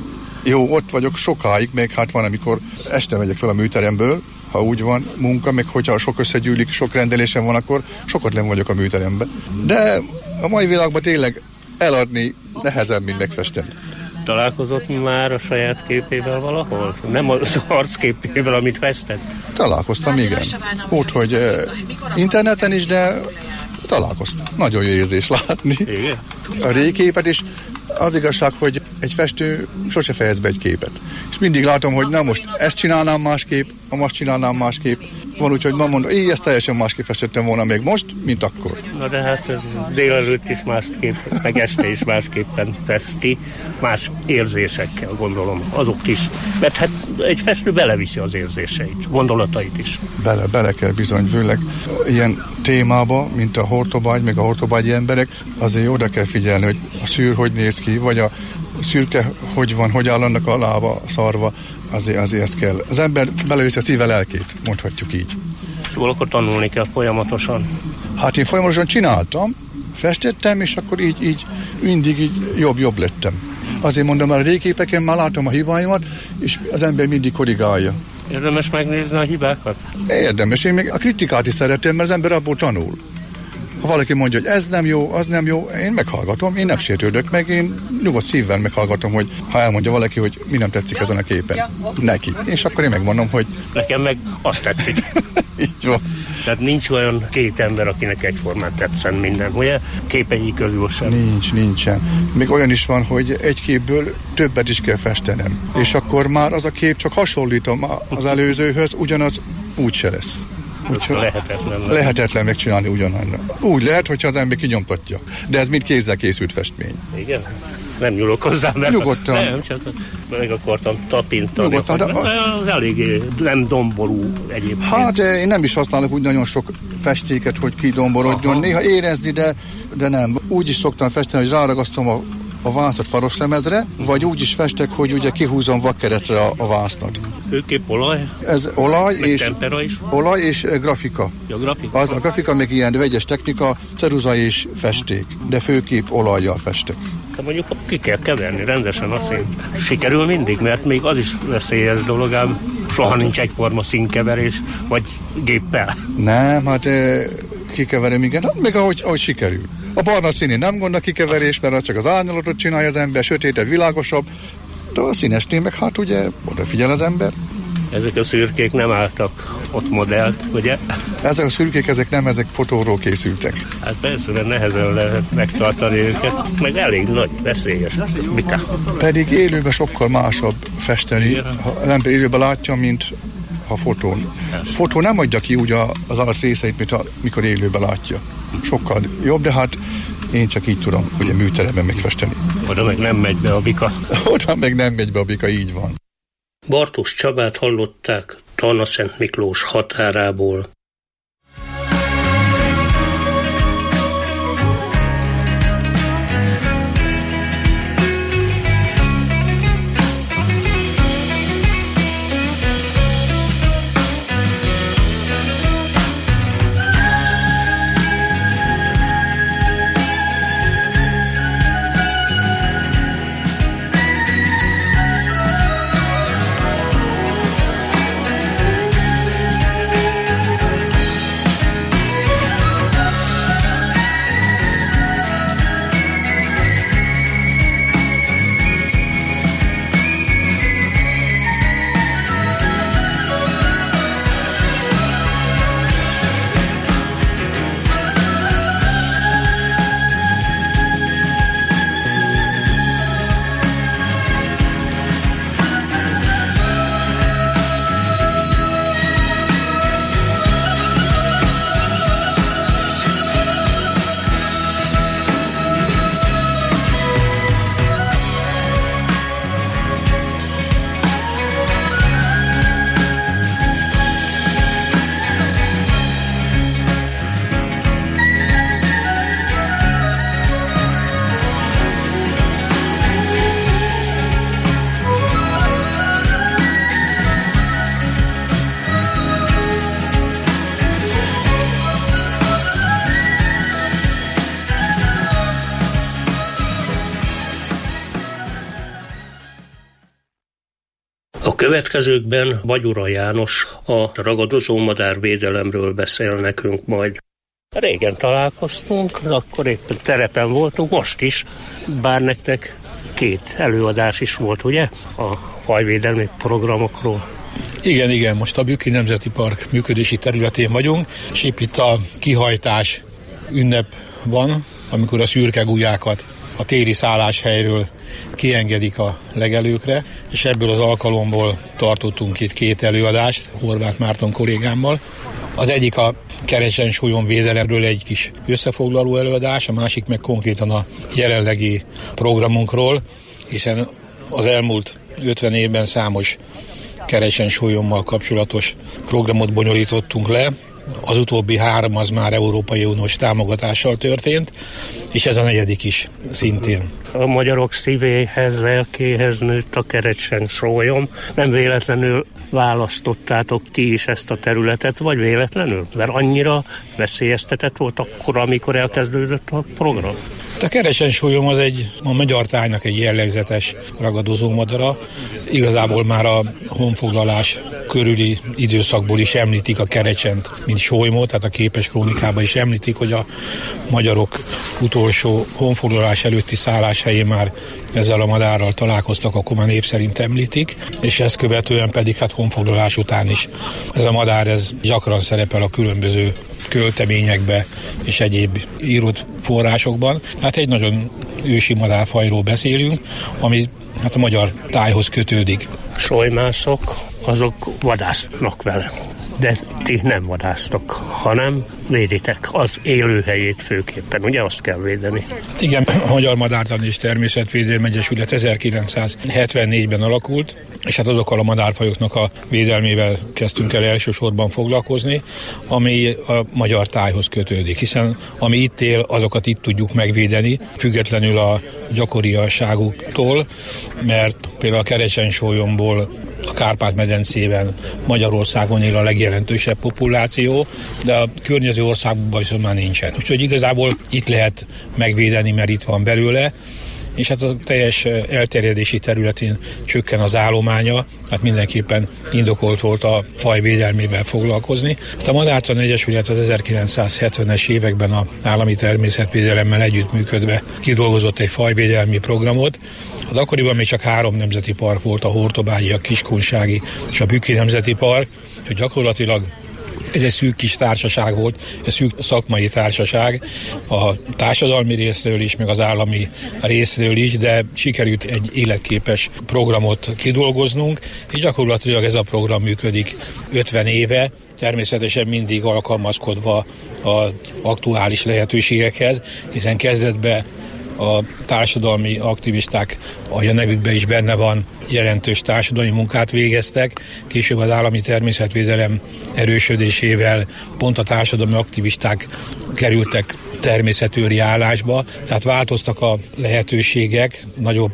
jó, ott vagyok sokáig, még hát van, amikor este megyek fel a műteremből, ha úgy van munka, meg hogyha sok összegyűlik, sok rendelésem van, akkor sokat nem vagyok a műteremben. De a mai világban tényleg eladni nehezebb, mint megfesteni. Találkozott már a saját képével valahol? Nem az arcképével, amit festett? Találkoztam, igen. Úgy, hogy eh, interneten is, de találkoztam. Nagyon jó érzés látni. Igen? A régi képet is. Az igazság, hogy egy festő sose fejez be egy képet. És mindig látom, hogy na most ezt csinálnám másképp, ha most csinálnám másképp. Van úgy, hogy ma mondom, én ezt teljesen másképp festettem volna még most, mint akkor. Na de hát ez délelőtt is másképp, meg este is másképpen festi, más érzésekkel gondolom, azok is. Mert hát egy festő beleviszi az érzéseit, gondolatait is. Bele, bele kell bizony, főleg ilyen témába, mint a hortobágy, meg a hortobágyi emberek, azért oda kell figyelni, hogy a szűr hogy néz ki, vagy a szürke hogy van, hogy áll annak a lába, a szarva, azért, azért ezt kell. Az ember beleviszi a szíve lelkét, mondhatjuk így. Szóval akkor tanulni kell folyamatosan. Hát én folyamatosan csináltam, festettem, és akkor így, így mindig így jobb-jobb lettem. Azért mondom, mert a régképeken már látom a hibáimat, és az ember mindig korrigálja. Érdemes megnézni a hibákat? Érdemes. Én még a kritikát is szeretem, mert az ember abból tanul. Ha valaki mondja, hogy ez nem jó, az nem jó, én meghallgatom, én nem sértődök meg, én nyugodt szívvel meghallgatom, hogy ha elmondja valaki, hogy mi nem tetszik ezen a képen neki. És akkor én megmondom, hogy... Nekem meg azt tetszik. Így van. Tehát nincs olyan két ember, akinek egyformán tetszen minden, ugye? Képei közül sem. Nincs, nincsen. Még olyan is van, hogy egy képből többet is kell festenem. És akkor már az a kép csak hasonlítom az előzőhöz, ugyanaz úgy se lesz. Úgyhogy lehetetlen. Lehetetlen megcsinálni ugyananra. Úgy lehet, hogyha az ember kinyomtatja. De ez mind kézzel készült festmény. Igen? Nem nyúlok hozzá, mert nyugodtan. Nem, csak meg akartam tapintani. Nyugodtan, de az eléggé nem domború egyébként. Hát én nem is használok úgy nagyon sok festéket, hogy kidomborodjon. Aha. Néha érezni, de, de nem. Úgy is szoktam festeni, hogy ráragasztom a, a vászat faroslemezre, vagy úgy is festek, hogy ugye kihúzom vakkeretre a, a vásznat. Főképp olaj? Ez olaj és, tempera is? olaj és grafika. Ja, grafika. Az, a grafika meg ilyen vegyes technika, ceruza és festék, de főképp olajjal festek. De mondjuk ki kell keverni rendesen a színt. Sikerül mindig, mert még az is veszélyes dolog, ám soha hát, nincs egyforma színkeverés, vagy géppel. Nem, hát kikeverem, igen, hát még ahogy, ahogy sikerül. A barna színén nem gond a kikeverés, mert csak az árnyalatot csinálja az ember, sötétebb, világosabb, de a színesnél meg hát ugye odafigyel az ember. Ezek a szürkék nem álltak ott modellt, ugye? Ezek a szürkék, ezek nem, ezek fotóról készültek. Hát persze, de nehezen lehet megtartani őket, meg elég nagy, veszélyes. Mika. Pedig élőben sokkal másabb festeni, ha az ember élőben látja, mint ha fotón. A fotó nem adja ki úgy az alatt részeit, mint amikor élőben látja. Sokkal jobb, de hát én csak így tudom, ugye műteremben megfesteni. Oda meg nem megy be a bika. Oda meg nem megy be a bika, így van. Bartus Csabát hallották Talna-Szent Miklós határából. A következőkben Magyura János a ragadozó madárvédelemről beszél nekünk majd. Régen találkoztunk, akkor éppen terepen voltunk, most is, bár nektek két előadás is volt, ugye, a fajvédelmi programokról. Igen, igen, most a Bükki Nemzeti Park működési területén vagyunk, és épp itt a kihajtás ünnep van, amikor a szürkegulyákat a téli szálláshelyről kiengedik a legelőkre, és ebből az alkalomból tartottunk itt két előadást Horváth Márton kollégámmal. Az egyik a keresensúlyon védelemről egy kis összefoglaló előadás, a másik meg konkrétan a jelenlegi programunkról, hiszen az elmúlt ötven évben számos keresensúlyommal kapcsolatos programot bonyolítottunk le, az utóbbi három az már Európai Uniós támogatással történt, és ez a negyedik is szintén. A magyarok szívéhez, lelkéhez nőtt a Kerecsen-sólyom. Nem véletlenül választottátok ti is ezt a területet, vagy véletlenül? Mert annyira veszélyeztetett volt akkor, amikor elkezdődött a program? A Kerecsen-sólyom az egy a magyar tájnak egy jellegzetes ragadozó madara. Igazából már a honfoglalás körüli időszakból is említik a Kerecsent, mint sólymot, tehát a Képes krónikában is említik, hogy a magyarok utolsó honfoglalás előtti szálláshelyén már ezzel a madárral találkoztak, akkor már név szerint említik, és ezt követően pedig hát honfoglalás után is. Ez a madár ez gyakran szerepel a különböző költeményekbe és egyéb írott forrásokban. Hát egy nagyon ősi madárfajról beszélünk, ami hát a magyar tájhoz kötődik. Sólymászok, azok vadásznak vele, de ti nem vadásztok, hanem véditek az élőhelyét főképpen, ugye azt kell védeni? Hát igen, a Magyar Madártani és Természetvédelmi Egyesület ezerkilencszázhetvennégyben alakult, és hát azokkal a madárfajoknak a védelmével kezdtünk el elsősorban foglalkozni, ami a magyar tájhoz kötődik, hiszen ami itt él, azokat itt tudjuk megvédeni, függetlenül a gyakoriasságuktól, mert például a Kerecsen-sólyomból a Kárpát-medencében Magyarországon él a legjelentősebb populáció, de a környező országokban viszont már nincsen. Úgyhogy igazából itt lehet megvédeni, mert itt van belőle, és hát a teljes elterjedési területén csökken az állománya, hát mindenképpen indokolt volt a faj védelmével foglalkozni. Hát a Madártani Egyesület az ezerkilencszázhetvenes években az állami természetvédelemmel együttműködve kidolgozott egy fajvédelmi programot. Hát akkoriban még csak három nemzeti park volt, a Hortobágyi, a Kiskunsági és a Bükki Nemzeti Park, hogy gyakorlatilag ez egy szűk kis társaság volt, egy szűk szakmai társaság, a társadalmi részről is, meg az állami részről is, de sikerült egy életképes programot kidolgoznunk, és gyakorlatilag ez a program működik ötven éve, természetesen mindig alkalmazkodva az aktuális lehetőségekhez, hiszen kezdetben a társadalmi aktivisták, ahogy a nevükben is benne van, jelentős társadalmi munkát végeztek, később az állami természetvédelem erősödésével pont a társadalmi aktivisták kerültek természetőri állásba, tehát változtak a lehetőségek, nagyobb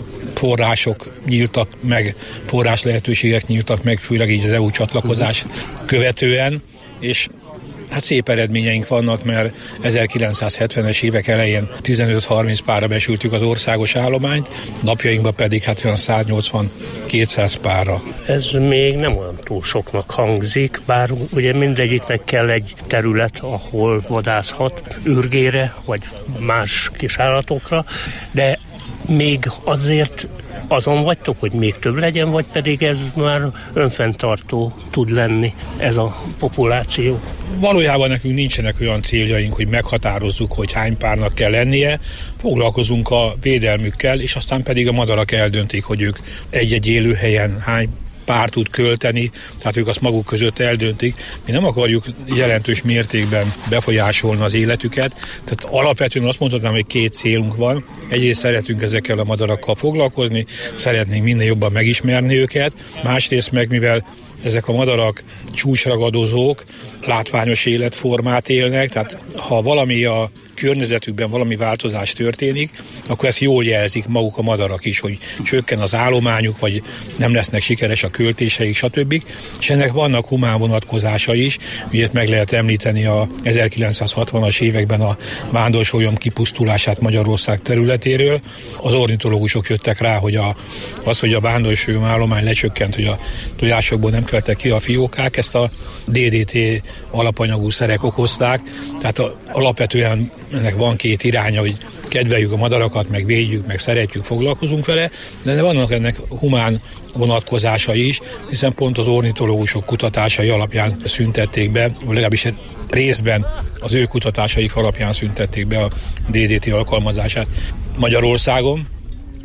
források nyíltak meg, forrás lehetőségek nyíltak meg, főleg így az é u csatlakozás követően, és hát szép eredményeink vannak, mert ezerkilencszázhetvenes évek elején tizenöt-harminc párra besültük az országos állományt, napjainkban pedig hát olyan száznyolcvan-kétszáz párra. Ez még nem olyan túl soknak hangzik, bár ugye mindegyiknek kell egy terület, ahol vadászhat ürgére, vagy más kisállatokra, de még azért azon vagytok, hogy még több legyen, vagy pedig ez már önfenntartó tud lenni, ez a populáció? Valójában nekünk nincsenek olyan céljaink, hogy meghatározzuk, hogy hány párnak kell lennie, foglalkozunk a védelmükkel, és aztán pedig a madarak eldöntik, hogy ők egy-egy élőhelyen hány pár tud költeni, tehát ők azt maguk között eldöntik. Mi nem akarjuk jelentős mértékben befolyásolni az életüket, tehát alapvetően azt mondhatnám, hogy két célunk van. Egyrészt szeretünk ezekkel a madarakkal foglalkozni, szeretnénk minél jobban megismerni őket, másrészt meg, mivel ezek a madarak csúcsragadozók, látványos életformát élnek, tehát ha valami a környezetükben valami változás történik, akkor ezt jól jelzik maguk a madarak is, hogy csökken az állományuk, vagy nem lesznek sikeres a költéseik, stb. És ennek vannak humán vonatkozása is, ugye meg lehet említeni a ezerkilencszázhatvanas években a vándorsolyom kipusztulását Magyarország területéről. Az ornitológusok jöttek rá, hogy a, az, hogy a vándorsolyom állomány lecsökkent, hogy a tojásokból nem keltek ki a fiókák, ezt a dé dé té alapanyagú szerek okozták, tehát a, alapvetően ennek van két iránya, hogy kedveljük a madarakat, meg védjük, meg szeretjük, foglalkozunk vele, de vannak ennek humán vonatkozásai is, hiszen pont az ornitológusok kutatásai alapján szüntették be, vagy legalábbis részben az ő kutatásaik alapján szüntették be a dé dé té alkalmazását Magyarországon.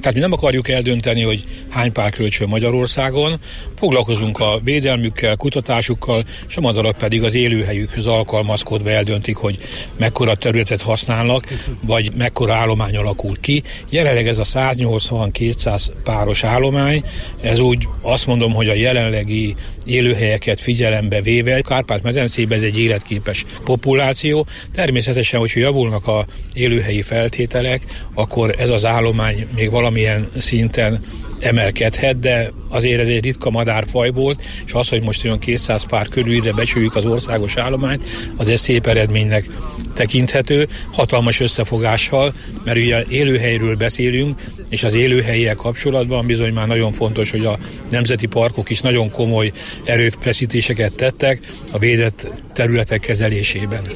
Tehát mi nem akarjuk eldönteni, hogy hány pár kölcsön Magyarországon, foglalkozunk a védelmükkel, kutatásukkal, és a madarak pedig az élőhelyükhöz alkalmazkodva eldöntik, hogy mekkora területet használnak, vagy mekkora állomány alakul ki. Jelenleg ez a száznyolcvan-kétszáz páros állomány, ez úgy azt mondom, hogy a jelenlegi élőhelyeket figyelembe véve, Kárpát-medencében ez egy életképes populáció. Természetesen, hogyha javulnak a élőhelyi feltételek, akkor ez az állomány még valamilyen szinten emelkedhet, de azért ez egy ritka madárfaj volt, és az, hogy most olyan kétszáz pár körül ide becsüljük az országos állományt, az egy szép eredménynek tekinthető, hatalmas összefogással, mert ugye élőhelyről beszélünk, és az élőhelyiek kapcsolatban bizony már nagyon fontos, hogy a nemzeti parkok is nagyon komoly erőfeszítéseket tettek a védett területek kezelésében.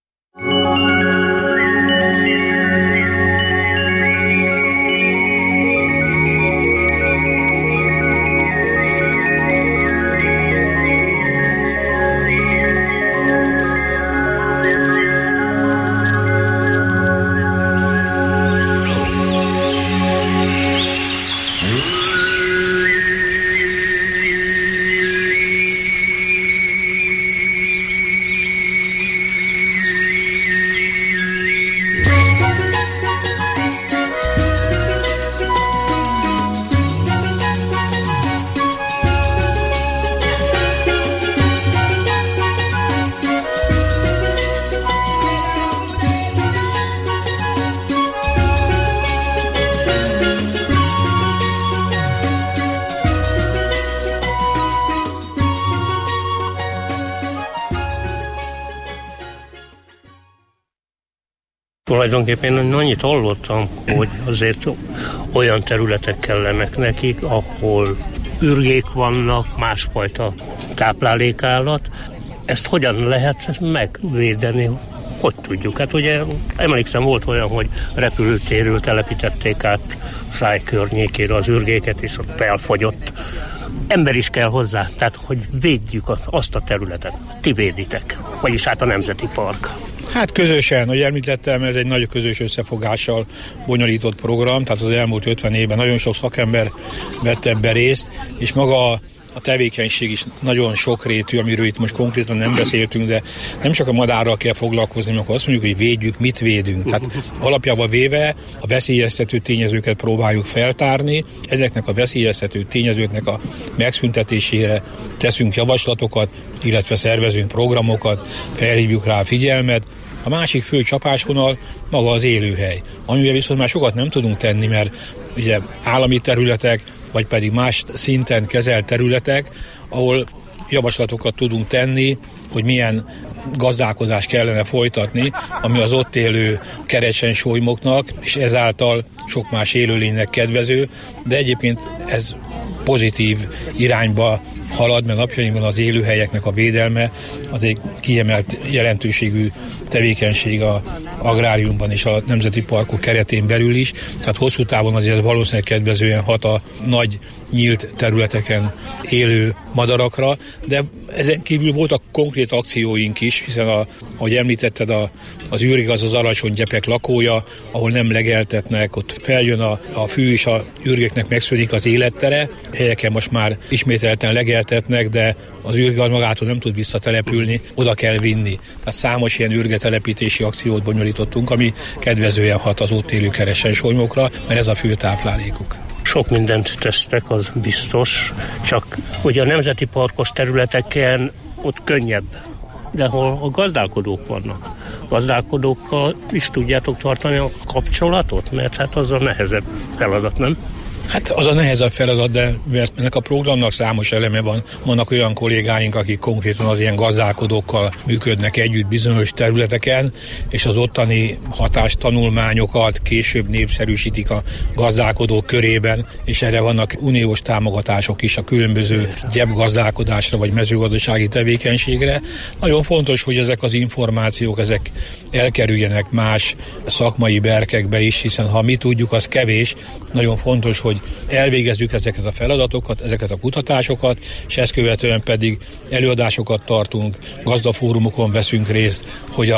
Tulajdonképpen annyit hallottam, hogy azért olyan területek kellenek nekik, ahol ürgék vannak, másfajta táplálékállat. Ezt hogyan lehet megvédeni? Hogy tudjuk? Hát ugye emlékszem, volt olyan, hogy repülőtérről telepítették át Száj környékére az ürgéket, és ott elfogyott. Ember is kell hozzá, tehát hogy védjük azt a területet. Ti véditek, vagyis hát a Nemzeti Park. Hát közösen, ahogy említettem, ez egy nagy közös összefogással bonyolított program, tehát az elmúlt ötven évben nagyon sok szakember vett ebbe részt, és maga a tevékenység is nagyon sokrétű, amiről itt most konkrétan nem beszéltünk, de nem csak a madárral kell foglalkozni, amikor azt mondjuk, hogy védjük, mit védünk. Tehát alapjában véve a veszélyeztető tényezőket próbáljuk feltárni, ezeknek a veszélyeztető tényezőknek a megszüntetésére teszünk javaslatokat, illetve szervezünk programokat, felhívjuk rá a figyelmet. A másik fő csapásvonal maga az élőhely, amivel viszont már sokat nem tudunk tenni, mert ugye állami területek, vagy pedig más szinten kezelt területek, ahol javaslatokat tudunk tenni, hogy milyen gazdálkodást kellene folytatni, ami az ott élő kerecsensólymoknak, és ezáltal sok más élőlénynek kedvező, de egyébként ez pozitív irányba halad, mert napjainkban az élőhelyeknek a védelme az egy kiemelt jelentőségű tevékenység az agráriumban és a nemzeti parkok keretén belül is, tehát hosszú távon azért valószínűleg kedvezően hat a nagy nyílt területeken élő madarakra, de ezen kívül voltak konkrét akcióink is, hiszen a, ahogy említetted, a, az űrig az az alacsony gyepek lakója, ahol nem legeltetnek, ott feljön a, a fű és a űrgeknek megszűnik az élettere, helyeken most már ismételten legeltetnek, de az űrg magától nem tud visszatelepülni, oda kell vinni. Tehát számos ilyen űrgetelepítési akciót bonyolítottunk, ami kedvezően hat az ott élő kerecsensólymokra, mert ez a fő táplálékuk. Sok mindent tesztek, az biztos, csak hogy a nemzeti parkos területeken ott könnyebb, de hol a gazdálkodók vannak. Gazdálkodókkal is tudjátok tartani a kapcsolatot, mert hát az a nehezebb feladat, nem? Hát az a nehezebb feladat, de ennek a programnak számos eleme van. Vannak olyan kollégáink, akik konkrétan az ilyen gazdálkodókkal működnek együtt bizonyos területeken, és az ottani hatástanulmányokat később népszerűsítik a gazdálkodók körében, és erre vannak uniós támogatások is a különböző gyepgazdálkodásra vagy mezőgazdasági tevékenységre. Nagyon fontos, hogy ezek az információk ezek elkerüljenek más szakmai berkekbe is, hiszen ha mi tudjuk, az kevés. Nagyon fontos, hogy elvégezzük ezeket a feladatokat, ezeket a kutatásokat, és ezt követően pedig előadásokat tartunk, gazdafórumokon veszünk részt, hogy a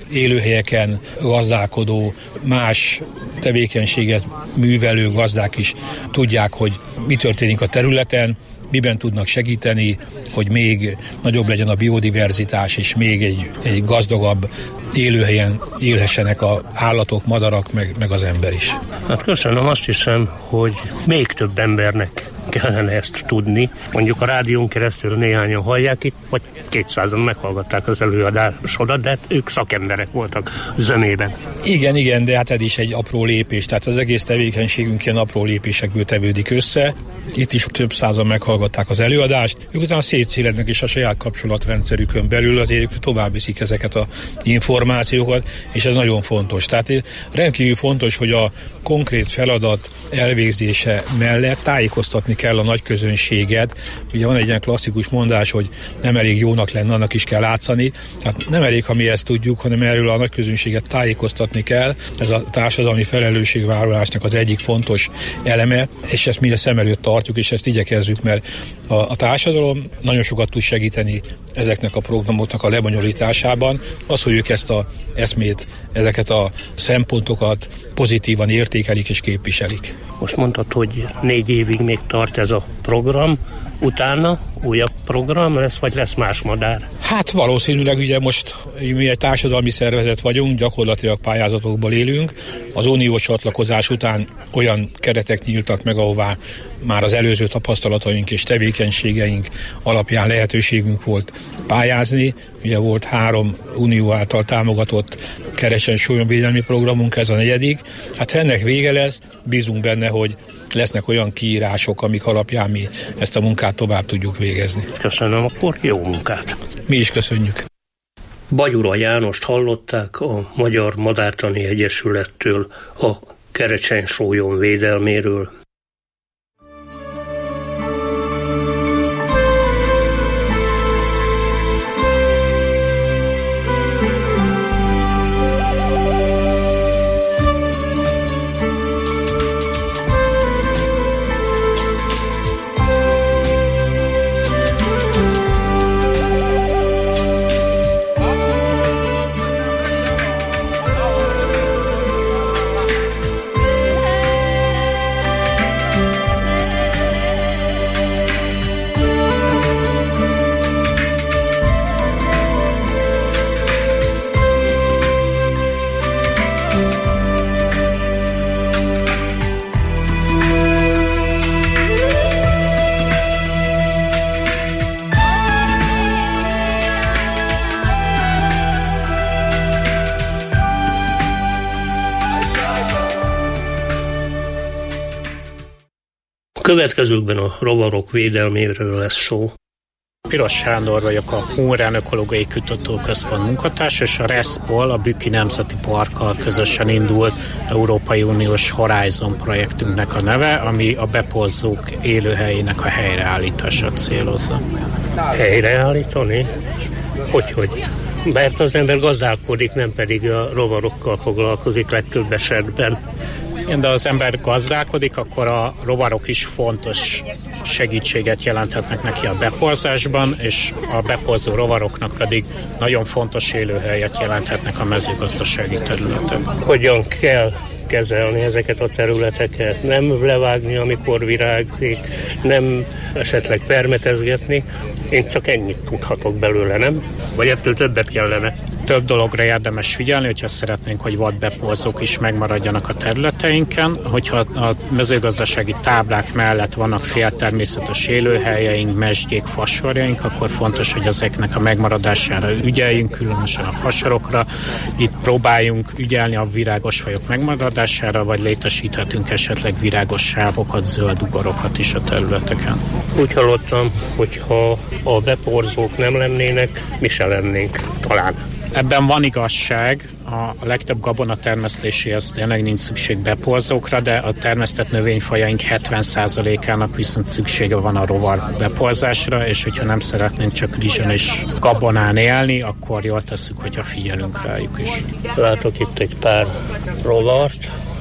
élőhelyeken gazdálkodó, más tevékenységet művelő gazdák is tudják, hogy mi történik a területen, miben tudnak segíteni, hogy még nagyobb legyen a biodiverzitás, és még egy, egy gazdagabb élőhelyen élhessenek az állatok, madarak, meg, meg az ember is. Hát köszönöm, azt hiszem, hogy még több embernek kellene ezt tudni. Mondjuk a rádión keresztül néhányan hallják itt, vagy kétszázan meghallgatták az előadásodat, de ők szakemberek voltak zömében. Igen, igen, de hát ez is egy apró lépés, tehát az egész tevékenységünk ilyen apró lépésekből tevődik össze. Itt is több százan meghallgatták az előadást, ők utána szétszélednek is a saját kapcsolatrendszerükön belül, azért tovább viszik ezeket az információkat, és ez nagyon fontos. Tehát rendkívül fontos, hogy a konkrét feladat elvégzése mellett tájékoztatni kell a nagy közönséget. Ugye van egy ilyen klasszikus mondás, hogy nem elég jónak lenne, annak is kell látszani. Hát nem elég, ha mi ezt tudjuk, hanem erről a nagy közönséget tájékoztatni kell. Ez a társadalmi felelősségvállalásnak az egyik fontos eleme, és ezt mi szem előtt tartjuk, és ezt igyekezzük, mert a, a társadalom nagyon sokat tud segíteni ezeknek a programoknak a lebonyolításában. Az, hogy ők ezt a eszmét, ezeket a szempontokat pozitívan értékelik és képviselik. Most mondtad, hogy négy évig még tart ez a program, utána újabb program lesz, vagy lesz más madár? Hát valószínűleg ugye most mi egy társadalmi szervezet vagyunk, gyakorlatilag pályázatokból élünk. Az uniós csatlakozás után olyan keretek nyíltak meg, ahová már az előző tapasztalataink és tevékenységeink alapján lehetőségünk volt pályázni. Ugye volt három unió által támogatott kerecsen-sólyomvédelmi programunk, ez a negyedik. Hát ha ennek vége lesz, bízunk benne, hogy lesznek olyan kiírások, amik alapján mi ezt a munkát tovább tudjuk végezni. Köszönöm, akkor jó munkát! Mi is köszönjük! Bajura Jánost hallották a Magyar Madártani Egyesülettől, a kerecsen-sólyom védelméről. Következőkben a rovarok védelméről lesz szó. Piros Sándor vagyok, a Hunrán Ökológiai Kutatóközpont munkatárs, és a RESZPOL, a Bükki Nemzeti Parkkal közösen indult Európai Uniós Horizon projektünknek a neve, ami a beporzók élőhelyének a helyreállítását célozza. Helyreállítani? Hogyhogy? Mert az ember gazdálkodik, nem pedig a rovarokkal foglalkozik legtöbb esetben. Igen, de az ember gazdálkodik, akkor a rovarok is fontos segítséget jelenthetnek neki a beporzásban, és a beporzó rovaroknak pedig nagyon fontos élőhelyet jelenthetnek a mezőgazdasági területen. Hogyan kell kezelni ezeket a területeket? Nem levágni, amikor virágzik, nem esetleg permetezgetni. Én csak ennyit tudhatok belőle, nem? Vagy ettől többet kellene? Több dologra érdemes figyelni, hogyha szeretnénk, hogy vadbeporzók is megmaradjanak a területeinken, hogyha a mezőgazdasági táblák mellett vannak féltermészetes élőhelyeink, mesdjék, fasorjaink, akkor fontos, hogy ezeknek a megmaradására ügyeljünk, különösen a fasorokra. Itt próbáljunk ügyelni a virágos fajok megmaradására, vagy létesíthetünk esetleg virágos sávokat, zöld ugorokat is a területeken. Úgy hallottam, hogyha a beporzók nem lennének, mi se lennénk talán. Ebben van igazság, a legtöbb gabona termesztéséhez tényleg nincs szükség beporzókra, de a termesztett növényfajaink hetven százalékának viszont szüksége van a rovar beporzásra, és hogyha nem szeretnénk csak rizsen és gabonán élni, akkor jól tesszük, hogyha figyelünk rájuk is. Látok itt egy pár rovart,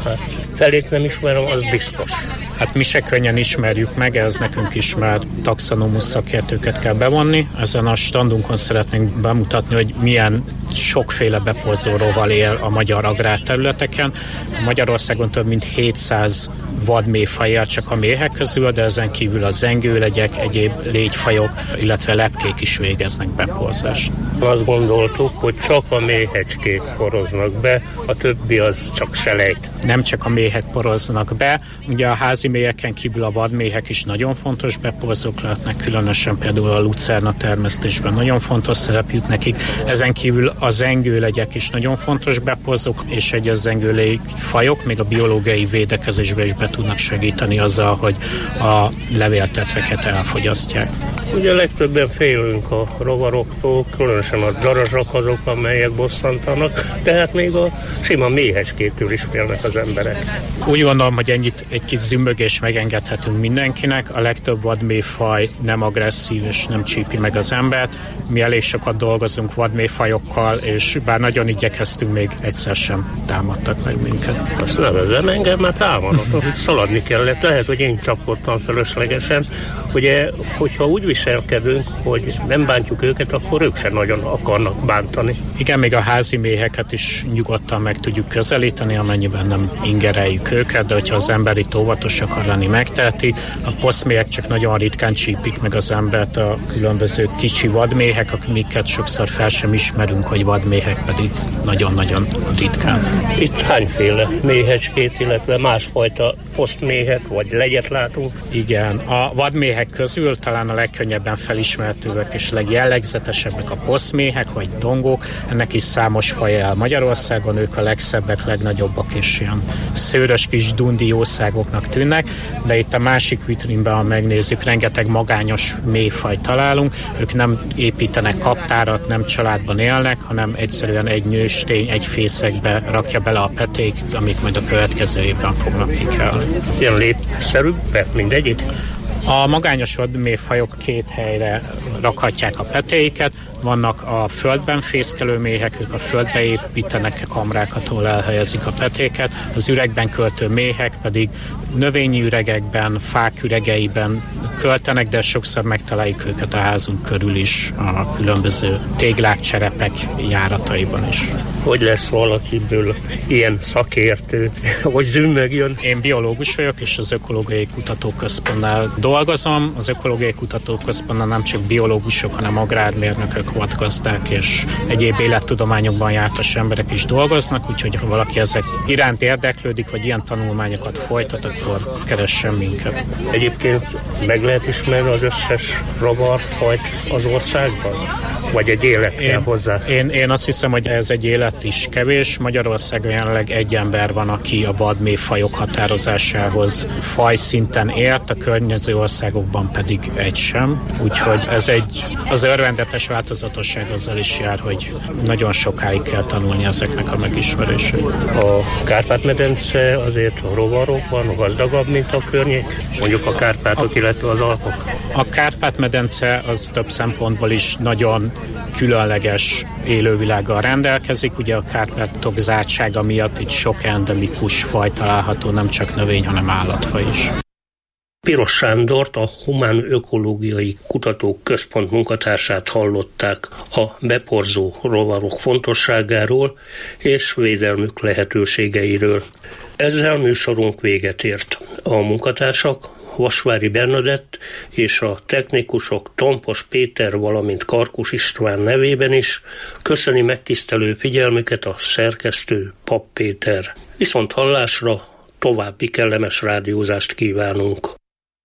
Hát felét nem ismerem, az biztos. Hát mi se könnyen ismerjük meg, ez nekünk is már taxonomus szakértőket kell bevonni. Ezen a standunkon szeretnénk bemutatni, hogy milyen sokféle beporzóróval él a magyar agrárterületeken. Magyarországon több mint hétszáz vadméhfaj él csak a méhek közül, de ezen kívül a zengőlegyek, egyéb légyfajok, illetve lepkék is végeznek beporzást. Azt gondoltuk, hogy csak a méhecskék poroznak be, a többi az csak selejt. Nem csak a méhek poroznak be, ugye a házi méheken kívül a vadméhek is nagyon fontos beporzók lehetnek, különösen például a lucerna termesztésben nagyon fontos szerep jut nekik. Ezen kívül a zengőlegyek is nagyon fontos beporzók, és egy a zengőlégyfajok még a biológiai védekezésbe is be tudnak segíteni azzal, hogy a levéltetveket elfogyasztják. Ugye legtöbben félünk a rovaroktól, különösen a darazsak azok, amelyek bosszantanak, tehát még a sima méhecskétől is félnek az emberek. Úgy gondolom, hogy ennyit egy kis zümmögés megengedhetünk mindenkinek. A legtöbb vadméhfaj nem agresszív és nem csípi meg az embert. Mi elég sokat dolgozunk vadméhfajokkal, és bár nagyon igyekeztünk, még egyszer sem támadtak meg minket. Azt nevezem, engem már támadott, hogy szaladni kellett. Lehet, hogy én csapkodtam feleslegesen. Ugye, hogyha úgy viselkedünk, hogy nem bántjuk őket, akkor ők sem nagyon akarnak bántani. Igen, még a házi méheket is nyugodtan meg tudjuk közelíteni, amennyiben nem ingereljük őket, de hogyha az ember itt óvatos akar lenni, megteheti. A poszméhek csak nagyon ritkán csípik meg az embert, a különböző kicsi vadméhek, amiket sokszor fel sem ismerünk, hogy vadméhek, pedig nagyon-nagyon ritkán. Itt hányféle méhecskét, illetve másfajta posztméhet vagy legyet látunk? Igen, a vadméhek közül talán a legkönnyebben felismerhetőek és legjellegzetesebbek a poszméhek vagy dongók. Ennek is számos faja el Magyarországon, ők a legszebbek, legnagyobbak és ilyen szőrös kis dundi jószágoknak tűnnek, de itt a másik vitrínben, ha megnézzük, rengeteg magányos méhfaj találunk. Ők nem építenek kaptárat, nem családban élnek, hanem egyszerűen egy nőstény egy fészekbe rakja bele a peték, amik majd a következő évben fognak kikelni. Ilyen lépszerűbb, mindegyik? A magányos vadméhfajok két helyre rakhatják a petéiket. Vannak a földben fészkelő méhek, ők a földbe építenek kamrákat, ahol elhelyezik a petéket. Az üregben költő méhek pedig növényi üregekben, fák üregeiben költenek, de sokszor megtaláljuk őket a házunk körül is, a különböző téglák, cserepek járataiban is. Hogy lesz valakiből ilyen szakértő, hogy zümmögjön? Én biológus vagyok, és az Ökológiai Kutatóközpontnál dolgozom. Az Ökológiai Kutatóközpontnál nem csak biológusok, hanem agrármérnökök, vadgazdák és egyéb élettudományokban jártas emberek is dolgoznak, úgyhogy ha valaki ezek iránt érdeklődik, vagy ilyen tanulmányokat folytat, akkor keressen minket. Egyébként meg lehet ismerni az összes rovarfajt az országban? Vagy egy élet kell én, hozzá? Én, én azt hiszem, hogy ez egy élet is kevés. Magyarországon jelenleg egy ember van, aki a vadméhfajok határozásához fajszinten ért, a környező országokban pedig egy sem. Úgyhogy ez egy, az örvendetes változatosság azzal is jár, hogy nagyon sokáig kell tanulni ezeknek a megismerését. A Kárpát-medence azért a rovarokban gazdagabb, mint a környék? Mondjuk a Kárpátok, illetve az Alpok? A Kárpát-medence az több szempontból is nagyon különleges élővilággal rendelkezik. Ugye a Kárpátok zártsága miatt itt sok endemikus faj található, nem csak növény, hanem állatfaj is. Piros Sándort, a Humán Ökológiai Kutatóközpont munkatársát hallották a beporzó rovarok fontosságáról és védelmük lehetőségeiről. Ezzel műsorunk véget ért. A munkatársak Vasvári Bernadett és a technikusok Tompos Péter, valamint Karkus István nevében is köszöni megtisztelő figyelmüket a szerkesztő Papp Péter. Viszont hallásra, további kellemes rádiózást kívánunk.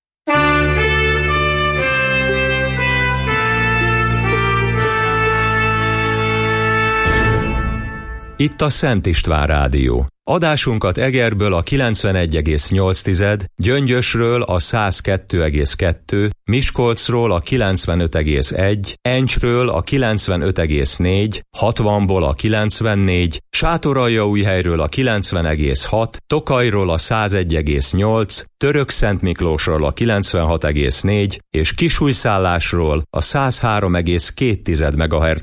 Itt a Szent István Rádió. Adásunkat Egerből a kilencvenegy egész nyolc, Gyöngyösről a száz kettő egész kettő, Miskolcról a kilencvenöt egész egy, Encsről a kilencvenöt egész négy, hatvanból a kilencvennégy, Sátoraljaújhelyről a kilencven egész hat, Tokajról a száz egy egész nyolc, Törökszentmiklósról a kilencvenhat egész négy és Kisújszállásról a száz három egész két MHz